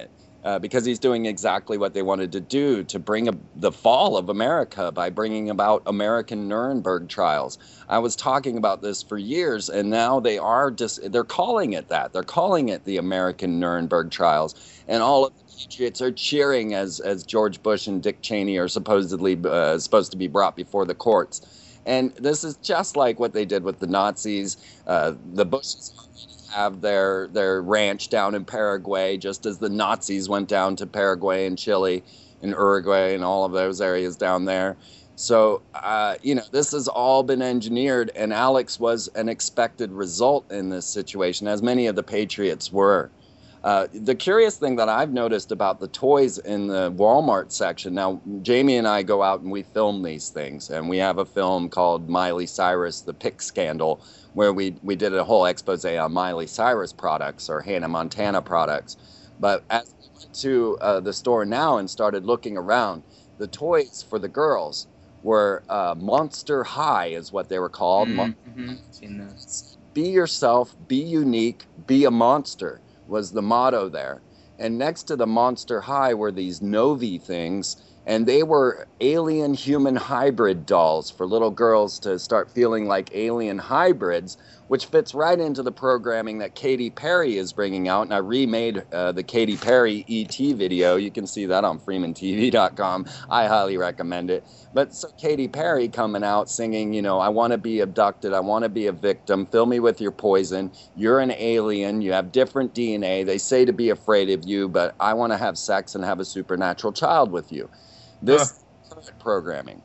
because he's doing exactly what they wanted to do to bring the fall of America by bringing about American Nuremberg trials. I was talking about this for years, and now they're calling it that. They're calling it the American Nuremberg trials, and all of the patriots are cheering as George Bush and Dick Cheney are supposedly supposed to be brought before the courts. And this is just like what they did with the Nazis. The Bushes have their ranch down in Paraguay, just as the Nazis went down to Paraguay and Chile and Uruguay and all of those areas down there. So, this has all been engineered, and Alex was an expected result in this situation, as many of the patriots were. The curious thing that I've noticed about the toys in the Walmart section, now Jamie and I go out and we film these things, and we have a film called Miley Cyrus, The Pick Scandal, where we did a whole expose on Miley Cyrus products or Hannah Montana products. But as we went to the store now and started looking around, the toys for the girls were Monster High is what they were called. Seen those. Be yourself, be unique, be a monster was the motto there. And next to the Monster High were these Novi things, and they were alien human hybrid dolls for little girls to start feeling like alien hybrids, which fits right into the programming that Katy Perry is bringing out. And I remade the Katy Perry E.T. video. You can see that on freemantv.com. I highly recommend it. But so Katy Perry coming out singing, I want to be abducted. I want to be a victim. Fill me with your poison. You're an alien. You have different DNA. They say to be afraid of you, but I want to have sex and have a supernatural child with you. This is current programming.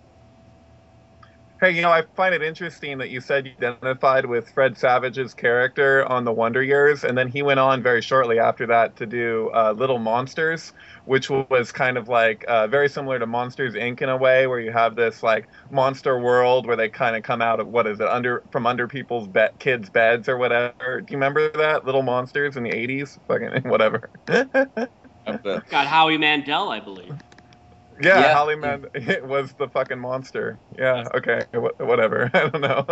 Hey, I find it interesting that you said you identified with Fred Savage's character on The Wonder Years, and then he went on very shortly after that to do Little Monsters, which was kind of like very similar to Monsters, Inc. in a way, where you have this like monster world where they kind of come out of, from under people's kids' beds or whatever. Do you remember that? Little Monsters in the 80s? Fucking whatever. Got Howie Mandel, I believe. Yeah, Holly Man it was the fucking monster. Yeah, okay, whatever. I don't know.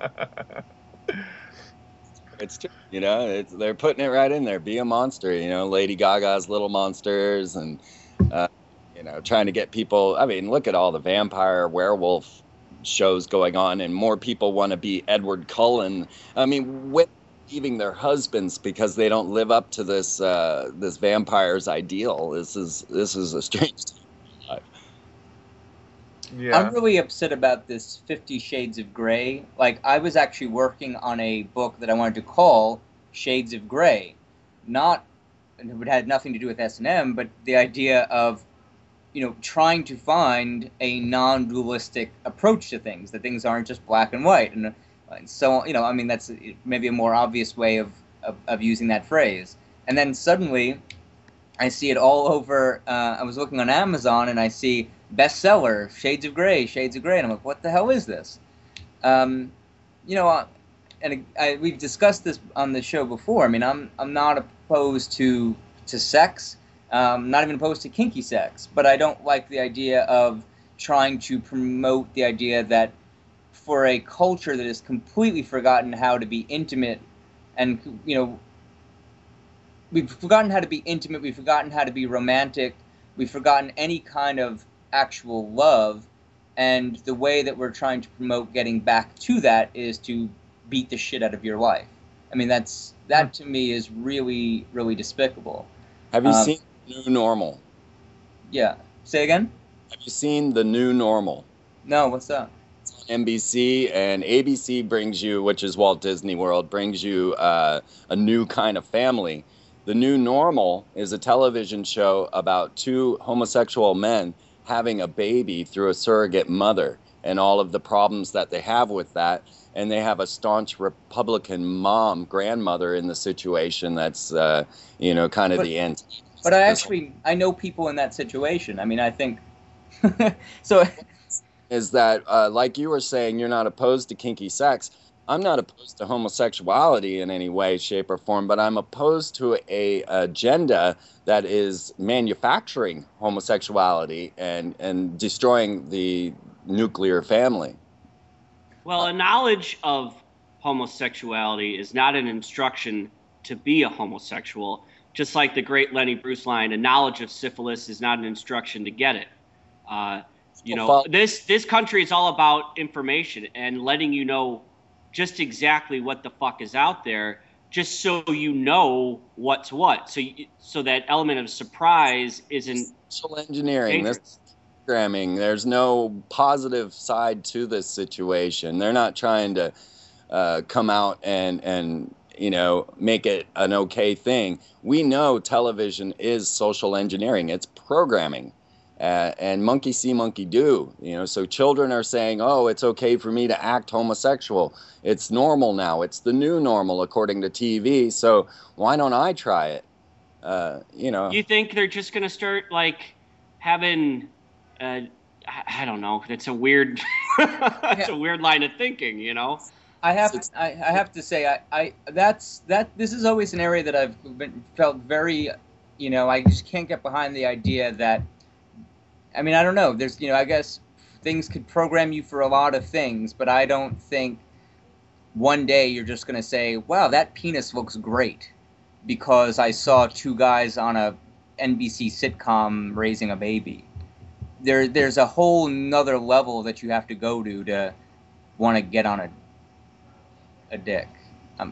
It's true, they're putting it right in there. Be a monster, Lady Gaga's Little Monsters, and trying to get people. I mean, look at all the vampire, werewolf shows going on, and more people want to be Edward Cullen. I mean, leaving their husbands because they don't live up to this vampire's ideal. This is a strange time. Yeah. I'm really upset about this 50 Shades of Grey. Like, I was actually working on a book that I wanted to call Shades of Grey. It had nothing to do with S&M, but the idea of, trying to find a non-dualistic approach to things, that things aren't just black and white. And so, that's maybe a more obvious way of using that phrase. And then suddenly, I see it all over. I was looking on Amazon, and I see bestseller, Shades of Grey, and I'm like, what the hell is this? We've discussed this on the show before. I mean, I'm not opposed to sex, not even opposed to kinky sex, but I don't like the idea of trying to promote the idea that for a culture that has completely forgotten how to be intimate, and we've forgotten how to be intimate, we've forgotten how to be romantic, we've forgotten any kind of actual love, and the way that we're trying to promote getting back to that is to beat the shit out of your wife. I mean, that to me is really, really despicable. Have you seen The New Normal? Yeah. Say again? Have you seen The New Normal? No, what's that? It's on NBC, and ABC brings you, which is Walt Disney World, brings you a new kind of family. The New Normal is a television show about two homosexual men having a baby through a surrogate mother and all of the problems that they have with that. And they have a staunch Republican grandmother in the situation that's, kind of the end. But I know people in that situation. I mean, I think... so... Is that, like you were saying, you're not opposed to kinky sex. I'm not opposed to homosexuality in any way, shape, or form, but I'm opposed to a agenda that is manufacturing homosexuality and destroying the nuclear family. Well, a knowledge of homosexuality is not an instruction to be a homosexual. just like the great Lenny Bruce line, a knowledge of syphilis is not an instruction to get it. This country is all about information and letting you know just exactly what the fuck is out there, just so you know what's what. So that element of surprise isn't social engineering. dangerous. This programming. There's no positive side to this situation. They're not trying to come out and make it an okay thing. We know television is social engineering. It's programming. And monkey see, monkey do. So children are saying, oh, it's okay for me to act homosexual. It's normal now. It's the new normal, according to TV. So why don't I try it? You think they're just going to start, having, I don't know. That's a weird, that's a weird line of thinking, I have to say, this is always an area that I've felt very, I just can't get behind the idea that, I don't know. There's, I guess things could program you for a lot of things, but I don't think one day you're just going to say, wow, that penis looks great because I saw two guys on a NBC sitcom raising a baby. There's a whole nother level that you have to go to want to get on a dick. I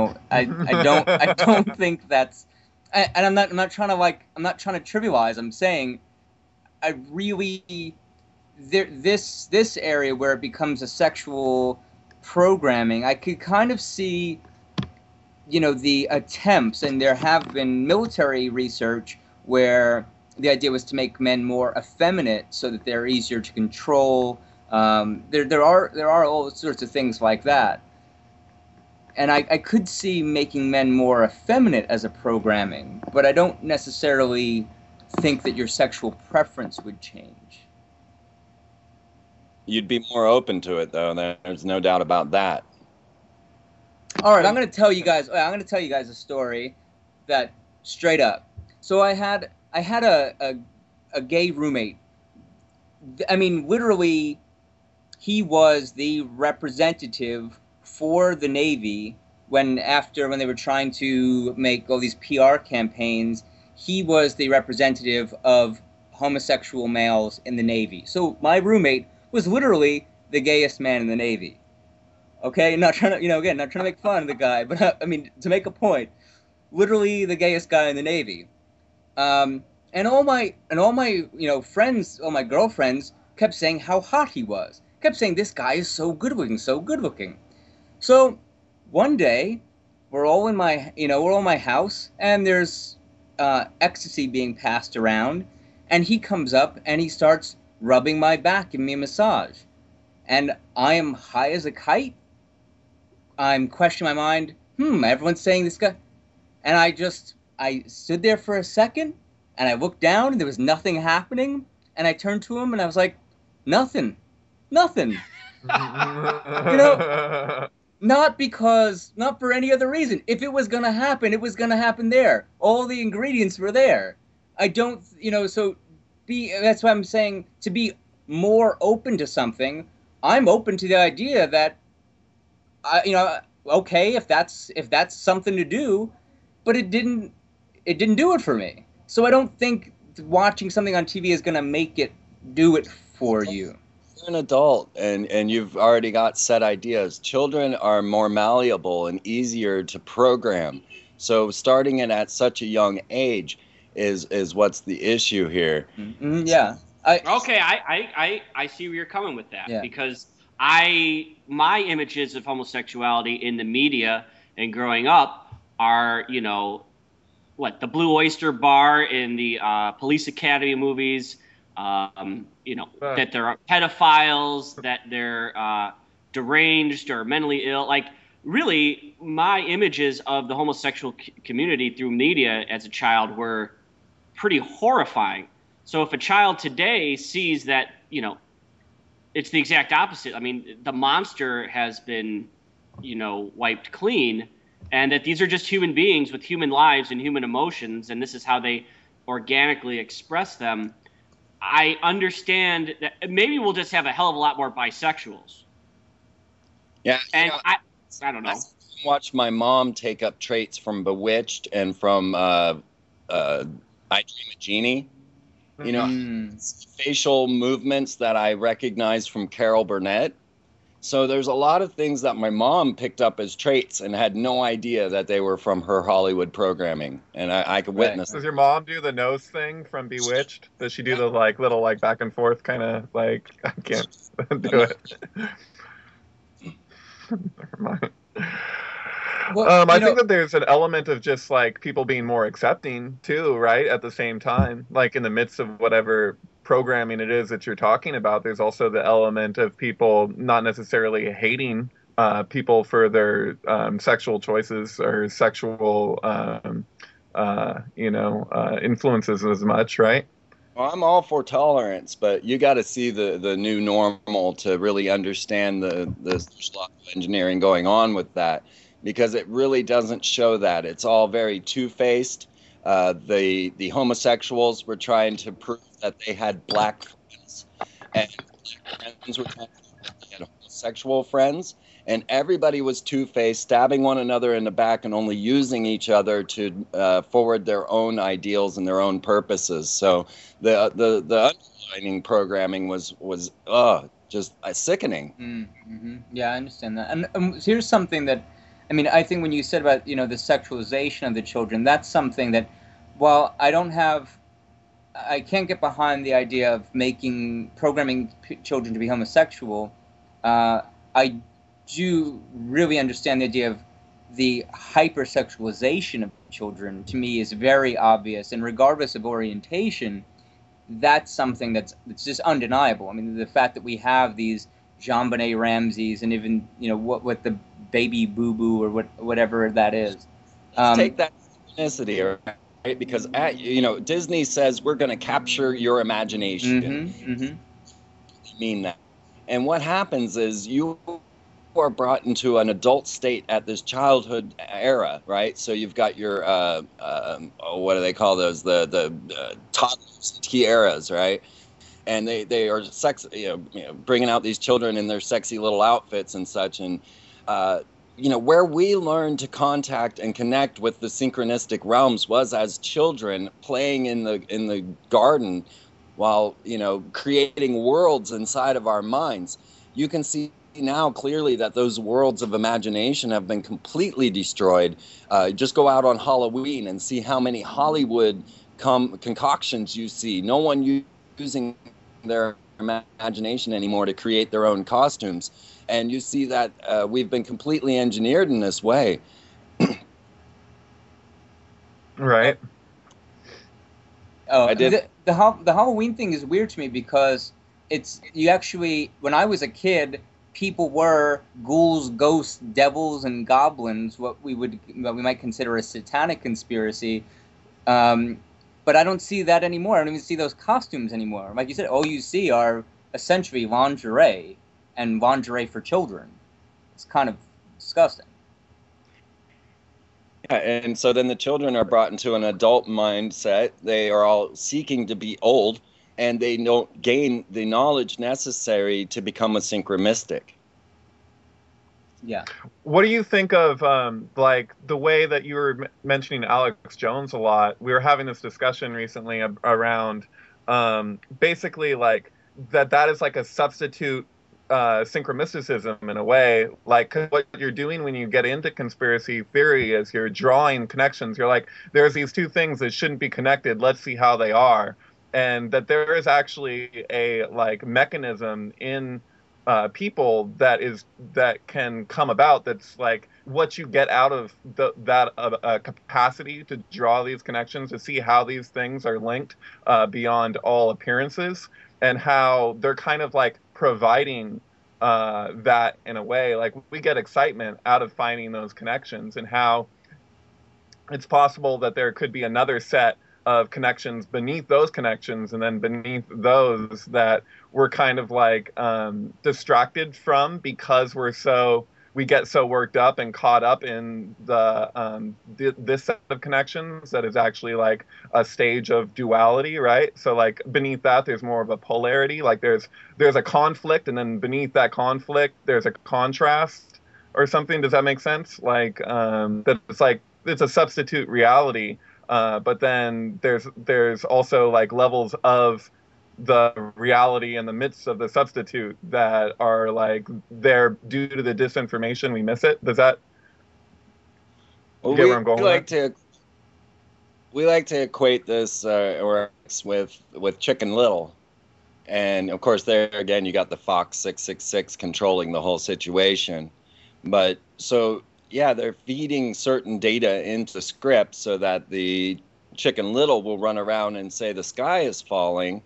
don't think that's, and I'm not trying to trivialize. I'm saying, I really, this area where it becomes a sexual programming, I could kind of see, the attempts, and there have been military research where the idea was to make men more effeminate so that they're easier to control. There are all sorts of things like that. And I could see making men more effeminate as a programming, but I don't necessarily think that your sexual preference would change. You'd be more open to it, though. There's no doubt about that. All right, I'm going to tell you guys a story that straight up. So I had a gay roommate. Literally, he was the representative for the Navy when they were trying to make all these PR campaigns. He was the representative of homosexual males in the Navy. So my roommate was literally the gayest man in the Navy. Okay, not trying to, not trying to make fun of the guy, but to make a point, literally the gayest guy in the Navy. And all my friends, all my girlfriends kept saying how hot he was. Kept saying this guy is so good looking, so good looking. So one day we're all in my house, and there's ecstasy being passed around, and he comes up and he starts rubbing my back, giving me a massage, and I am high as a kite. I'm questioning my mind. Everyone's saying this guy, and I stood there for a second, and I looked down, and there was nothing happening, and I turned to him, and I was like, nothing. Not for any other reason. If it was going to happen, it was going to happen there. All the ingredients were there. I don't, that's why I'm saying, to be more open to something, I'm open to the idea that, okay, if that's something to do, but it didn't do it for me. So I don't think watching something on TV is going to make it do it for you. You're an adult, and you've already got set ideas. Children are more malleable and easier to program. So starting it at such a young age is what's the issue here. Mm-hmm, yeah. I see where you're coming with that. Yeah. Because my images of homosexuality in the media and growing up are, the Blue Oyster Bar in the Police Academy movies, that they're pedophiles, that they're deranged or mentally ill. Like, really, my images of the homosexual community through media as a child were pretty horrifying. So if a child today sees that, it's the exact opposite. The monster has been, wiped clean, and that these are just human beings with human lives and human emotions, and this is how they organically express them. I understand that maybe we'll just have a hell of a lot more bisexuals. Yeah. And I don't know. I watched my mom take up traits from Bewitched and from I Dream of Jeannie. You know, Mm. facial movements that I recognize from Carol Burnett. So there's a lot of things that my mom picked up as traits and had no idea that they were from her Hollywood programming, and I could Right. witness Does it. your mom do the nose thing from Bewitched? Does she do the like little like back and forth kind of like? I can't do it. Never mind. Well, I you know, think that there's an element of just like people being more accepting too, right? At the same time, like in the midst of whatever programming it is that you're talking about, there's also the element of people not necessarily hating people for their sexual choices or sexual, influences as much, right? Well, I'm all for tolerance, but you got to see the new normal to really understand the social engineering going on with that, because it really doesn't show that. It's all very two-faced. The homosexuals were trying to prove that they had black friends, and black friends were trying to prove that they had homosexual friends, and everybody was two-faced, stabbing one another in the back and only using each other to forward their own ideals and their own purposes. So the underlining programming was just sickening. mm-hmm. Yeah, I understand that. And here's something that, I mean, I think when you said about, the sexualization of the children, that's something that, while I can't get behind the idea of programming children to be homosexual. I do really understand the idea of the hypersexualization of children. To me, is very obvious, and regardless of orientation, that's something that's just undeniable. I mean, the fact that we have these JonBenet Ramseys, and even what the baby boo boo or whatever that is. Take that synchronicity, right? Because Disney says we're going to capture your imagination. Mm-hmm. I mean that. And what happens is you are brought into an adult state at this childhood era, right? So you've got your what do they call those? The toddlers, tiaras, right? And they are bringing out these children in their sexy little outfits and such. And where we learned to contact and connect with the synchronistic realms was as children playing in the garden, while creating worlds inside of our minds. You can see now clearly that those worlds of imagination have been completely destroyed. Just go out on Halloween and see how many Hollywood concoctions you see. No one using their imagination anymore to create their own costumes. And you see that we've been completely engineered in this way. Right. Oh, I did. The Halloween thing is weird to me because when I was a kid, people were ghouls, ghosts, devils, and goblins, what we might consider a satanic conspiracy. But I don't see that anymore. I don't even see those costumes anymore. Like you said, all you see are essentially lingerie, and lingerie for children. It's kind of disgusting. Yeah, and so then the children are brought into an adult mindset. They are all seeking to be old, and they don't gain the knowledge necessary to become a synchromistic. Yeah. What do you think of like the way that you were mentioning Alex Jones a lot? We were having this discussion recently around basically like that is like a substitute synchromysticism in a way. Like what you're doing when you get into conspiracy theory is you're drawing connections. You're like, there's these two things that shouldn't be connected. Let's see how they are. And that there is actually a like mechanism in people that can come about. That's like what you get out of that capacity to draw these connections, to see how these things are linked beyond all appearances, and how they're kind of like providing that in a way. Like we get excitement out of finding those connections, and how it's possible that there could be another set of connections beneath those connections, and then beneath those that we're kind of like distracted from because we get so worked up and caught up in this set of connections that is actually like a stage of duality, right? So like beneath that there's more of a polarity, like there's a conflict, and then beneath that conflict there's a contrast or something. Does that make sense? Like that it's like it's a substitute reality But then there's also like levels of the reality in the midst of the substitute that are like there due to the disinformation. We miss it. Does that Well, get where I'm going with that? We like to equate this with Chicken Little. And of course, there again, you got the Fox 666 controlling the whole situation. But so, yeah, they're feeding certain data into scripts so that the Chicken Little will run around and say the sky is falling.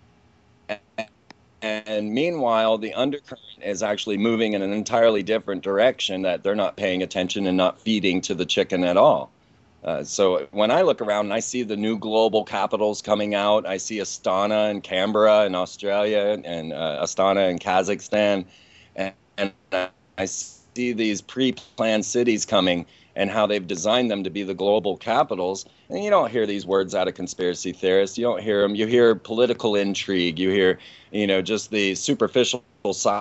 And meanwhile, the undercurrent is actually moving in an entirely different direction that they're not paying attention and not feeding to the chicken at all. So when I look around and I see the new global capitals coming out, I see Astana and Canberra in Australia and Astana in Kazakhstan, and I see these pre-planned cities coming and how they've designed them to be the global capitals. And you don't hear these words out of conspiracy theorists. You don't hear them. You hear political intrigue. You hear, just the superficial side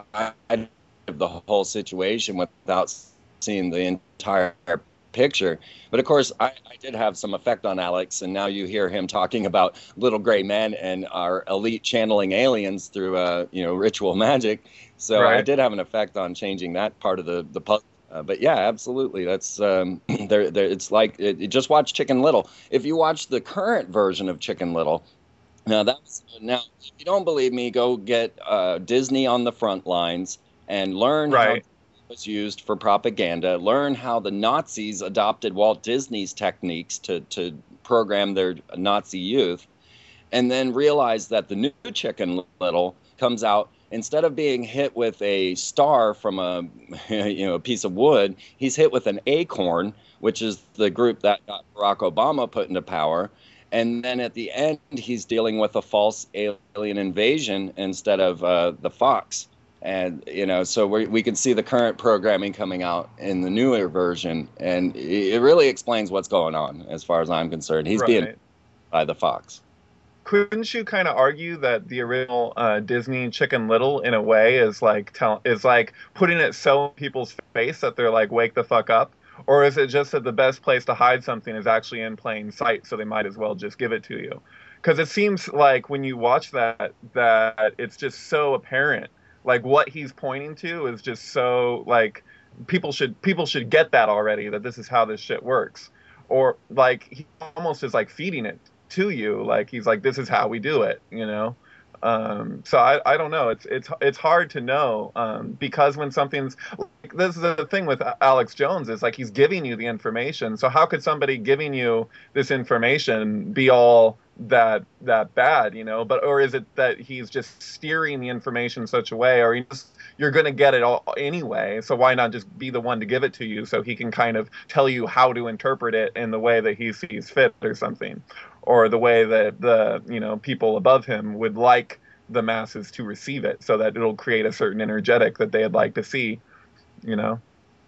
of the whole situation without seeing the entire picture. But of course, I did have some effect on Alex, and now you hear him talking about little gray men and our elite channeling aliens through ritual magic. So Right. I did have an effect on changing that part of the puzzle. But yeah, absolutely. That's it's like just watch Chicken Little. If you watch the current version of Chicken Little, now if you don't believe me, go get Disney on the front lines and learn how Right. it was used for propaganda. Learn how the Nazis adopted Walt Disney's techniques to program their Nazi youth, and then realize that the new Chicken Little comes out. Instead of being hit with a star from a piece of wood, he's hit with an acorn, which is the group that got Barack Obama put into power. And then at the end, he's dealing with a false alien invasion instead of the Fox. And, so we can see the current programming coming out in the newer version. And it really explains what's going on, as far as I'm concerned. He's being Right. by the Fox. Couldn't you kind of argue that the original Disney Chicken Little, in a way, is like putting it so in people's face that they're like, "Wake the fuck up," or is it just that the best place to hide something is actually in plain sight, so they might as well just give it to you? Because it seems like when you watch that it's just so apparent, like what he's pointing to is just so like people should get that already, that this is how this shit works, or like he almost is like feeding it to you, like he's like, this is how we do it. So I don't know, it's hard to know, because when something's like, this is the thing with Alex Jones, is like he's giving you the information, so how could somebody giving you this information be all that bad, but or is it that he's just steering the information in such a way, or you're going to get it all anyway, so why not just be the one to give it to you so he can kind of tell you how to interpret it in the way that he sees fit or something, or the way that the people above him would like the masses to receive it, so that it'll create a certain energetic that they'd like to see. Yeah,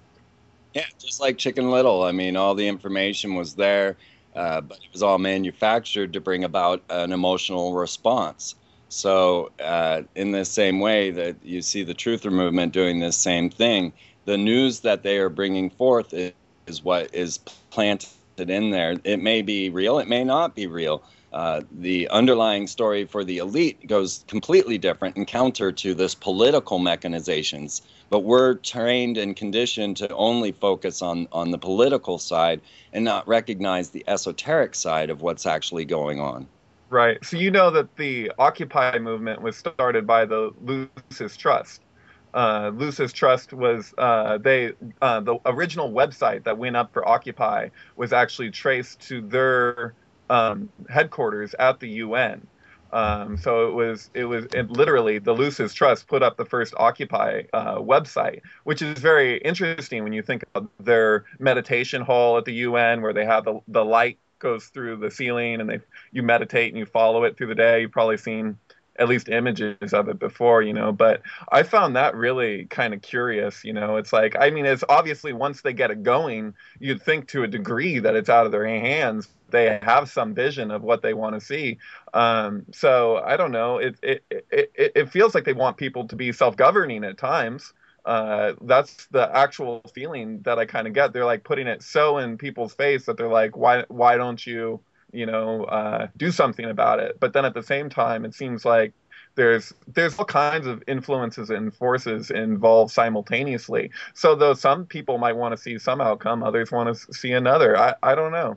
just like Chicken Little. I mean, all the information was there, but it was all manufactured to bring about an emotional response. So in the same way that you see the Truther movement doing this same thing, the news that they are bringing forth is what is planted in there. It may be real, it may not be real. The underlying story for the elite goes completely different and counter to this political mechanizations. But we're trained and conditioned to only focus on the political side and not recognize the esoteric side of what's actually going on. Right. So that the Occupy movement was started by the Lucis Trust. Lucis Trust was the original website that went up for Occupy was actually traced to their headquarters at the UN. So it was literally the Lucis Trust put up the first Occupy website, which is very interesting when you think of their meditation hall at the UN, where they have the light goes through the ceiling and you meditate and you follow it through the day. You've probably seen at least images of it before, but I found that really kind of curious. It's like, I mean, it's obviously once they get it going, you'd think to a degree that it's out of their hands. They have some vision of what they want to see. So I don't know. It feels like they want people to be self-governing at times. That's the actual feeling that I kind of get. They're like putting it so in people's face that they're like, why don't you, do something about it? But then at the same time, it seems like there's all kinds of influences and forces involved simultaneously. So though some people might want to see some outcome, others want to see another. I don't know.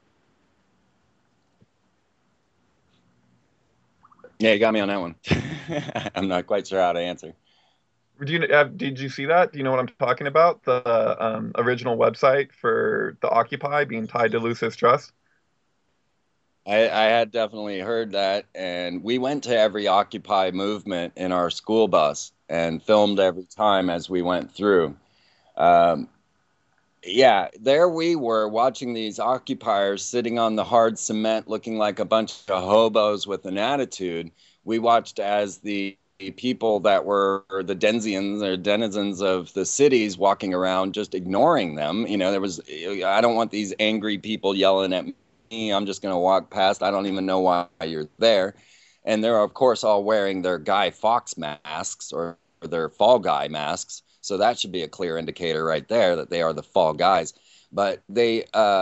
Yeah, you got me on that one. I'm not quite sure how to answer. Did you see that? Do you know what I'm talking about? The original website for the Occupy being tied to Lucis Trust? I had definitely heard that, and we went to every Occupy movement in our school bus and filmed every time as we went through. Um, yeah, there we were watching these occupiers sitting on the hard cement looking like a bunch of hobos with an attitude. We watched as the people that were the denizens or denizens of the cities walking around just ignoring them. I don't want these angry people yelling at me. I'm just going to walk past. I don't even know why you're there. And they're, of course, all wearing their Guy Fawkes masks or their Fall Guy masks. So that should be a clear indicator right there that they are the fall guys. But they,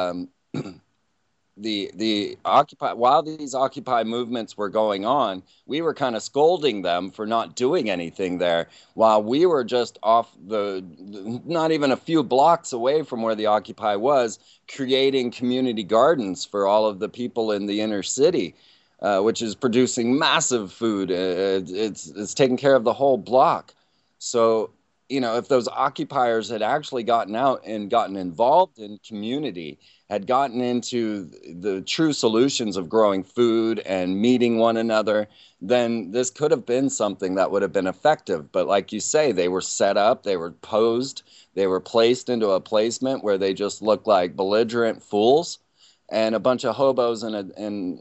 the Occupy, while these Occupy movements were going on, we were kind of scolding them for not doing anything there, while we were just off not even a few blocks away from where the Occupy was, creating community gardens for all of the people in the inner city, which is producing massive food. It's taking care of the whole block. So, if those occupiers had actually gotten out and gotten involved in community, had gotten into the true solutions of growing food and meeting one another, then this could have been something that would have been effective. But like you say, they were set up, they were posed, they were placed into a placement where they just looked like belligerent fools and a bunch of hobos in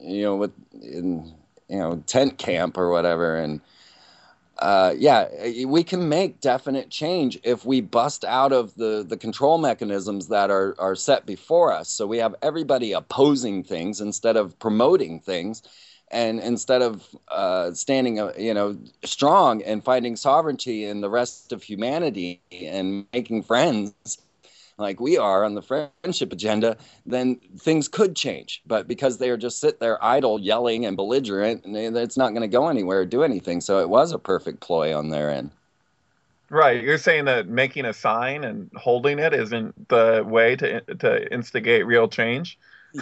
tent camp or whatever. And we can make definite change if we bust out of the control mechanisms that are set before us. So we have everybody opposing things instead of promoting things, and instead of standing, strong and finding sovereignty in the rest of humanity and making friends like we are on the friendship agenda, then things could change. But because they are just sit there idle, yelling and belligerent, it's not going to go anywhere or do anything. So it was a perfect ploy on their end. Right. You're saying that making a sign and holding it isn't the way to instigate real change?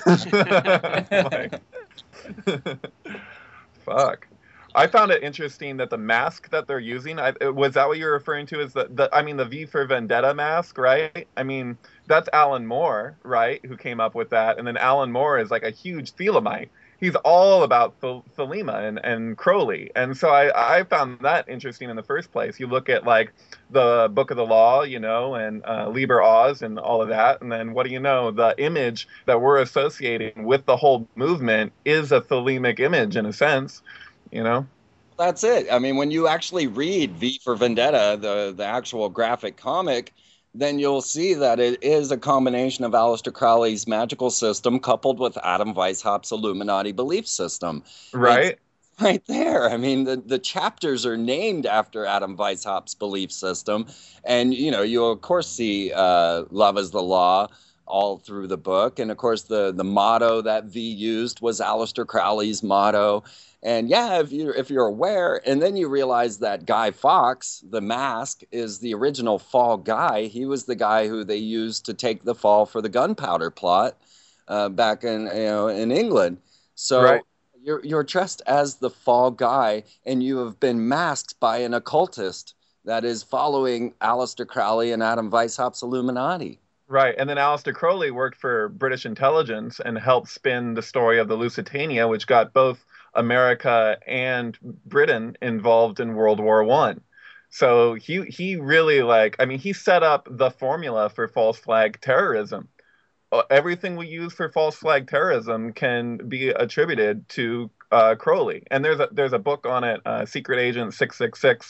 Fuck. I found it interesting that the mask that they're using, was that what you're referring to as the V for Vendetta mask, right? I mean, that's Alan Moore, right, who came up with that. And then Alan Moore is like a huge Thelemite. He's all about Thelema and Crowley. And so I found that interesting in the first place. You look at like the Book of the Law, and Liber Oz and all of that. And then what do you know? The image that we're associating with the whole movement is a Thelemic image in a sense. That's it. I mean, when you actually read V for Vendetta, the actual graphic comic, then you'll see that it is a combination of Aleister Crowley's magical system coupled with Adam Weishaupt's Illuminati belief system. Right. It's right there. I mean, the chapters are named after Adam Weishaupt's belief system. And, you'll, of course, see love is the law all through the book. And, of course, the motto that V used was Aleister Crowley's motto. And if you're aware, and then you realize that Guy Fawkes, the mask, is the original Fall Guy. He was the guy who they used to take the fall for the gunpowder plot back in England. So right. You're dressed as the Fall Guy, and you have been masked by an occultist that is following Aleister Crowley and Adam Weishaupt's Illuminati. Right, and then Aleister Crowley worked for British intelligence and helped spin the story of the Lusitania, which got both America and Britain involved in World War I. So he really he set up the formula for false flag terrorism. Everything we use for false flag terrorism can be attributed to Crowley. And there's a book on it, Secret Agent 666,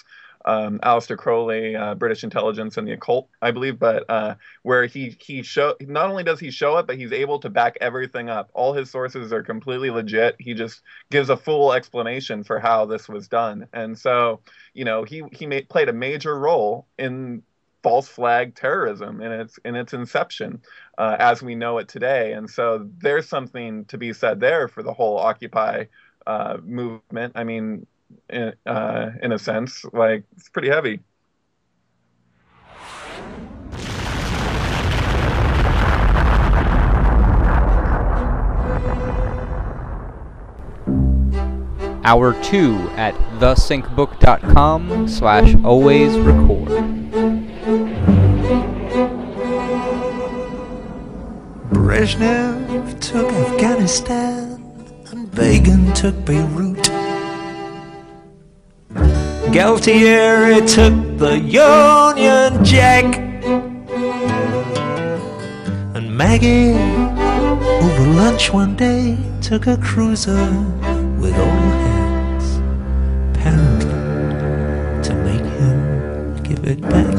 Aleister Crowley, British Intelligence and the Occult, I believe, but where he not only does he show it, but he's able to back everything up. All his sources are completely legit. He just gives a full explanation for how this was done. And so, you know, he played a major role in false flag terrorism in its inception, as we know it today. And so there's something to be said there for the whole Occupy movement. I mean, in a sense, like, it's pretty heavy. Hour 2 at thesyncbook.com/alwaysrecord. Brezhnev took Afghanistan and Begin took Beirut. Galtieri took the Union Jack, and Maggie, over lunch one day, took a cruiser with all hands, apparently to make him give it back.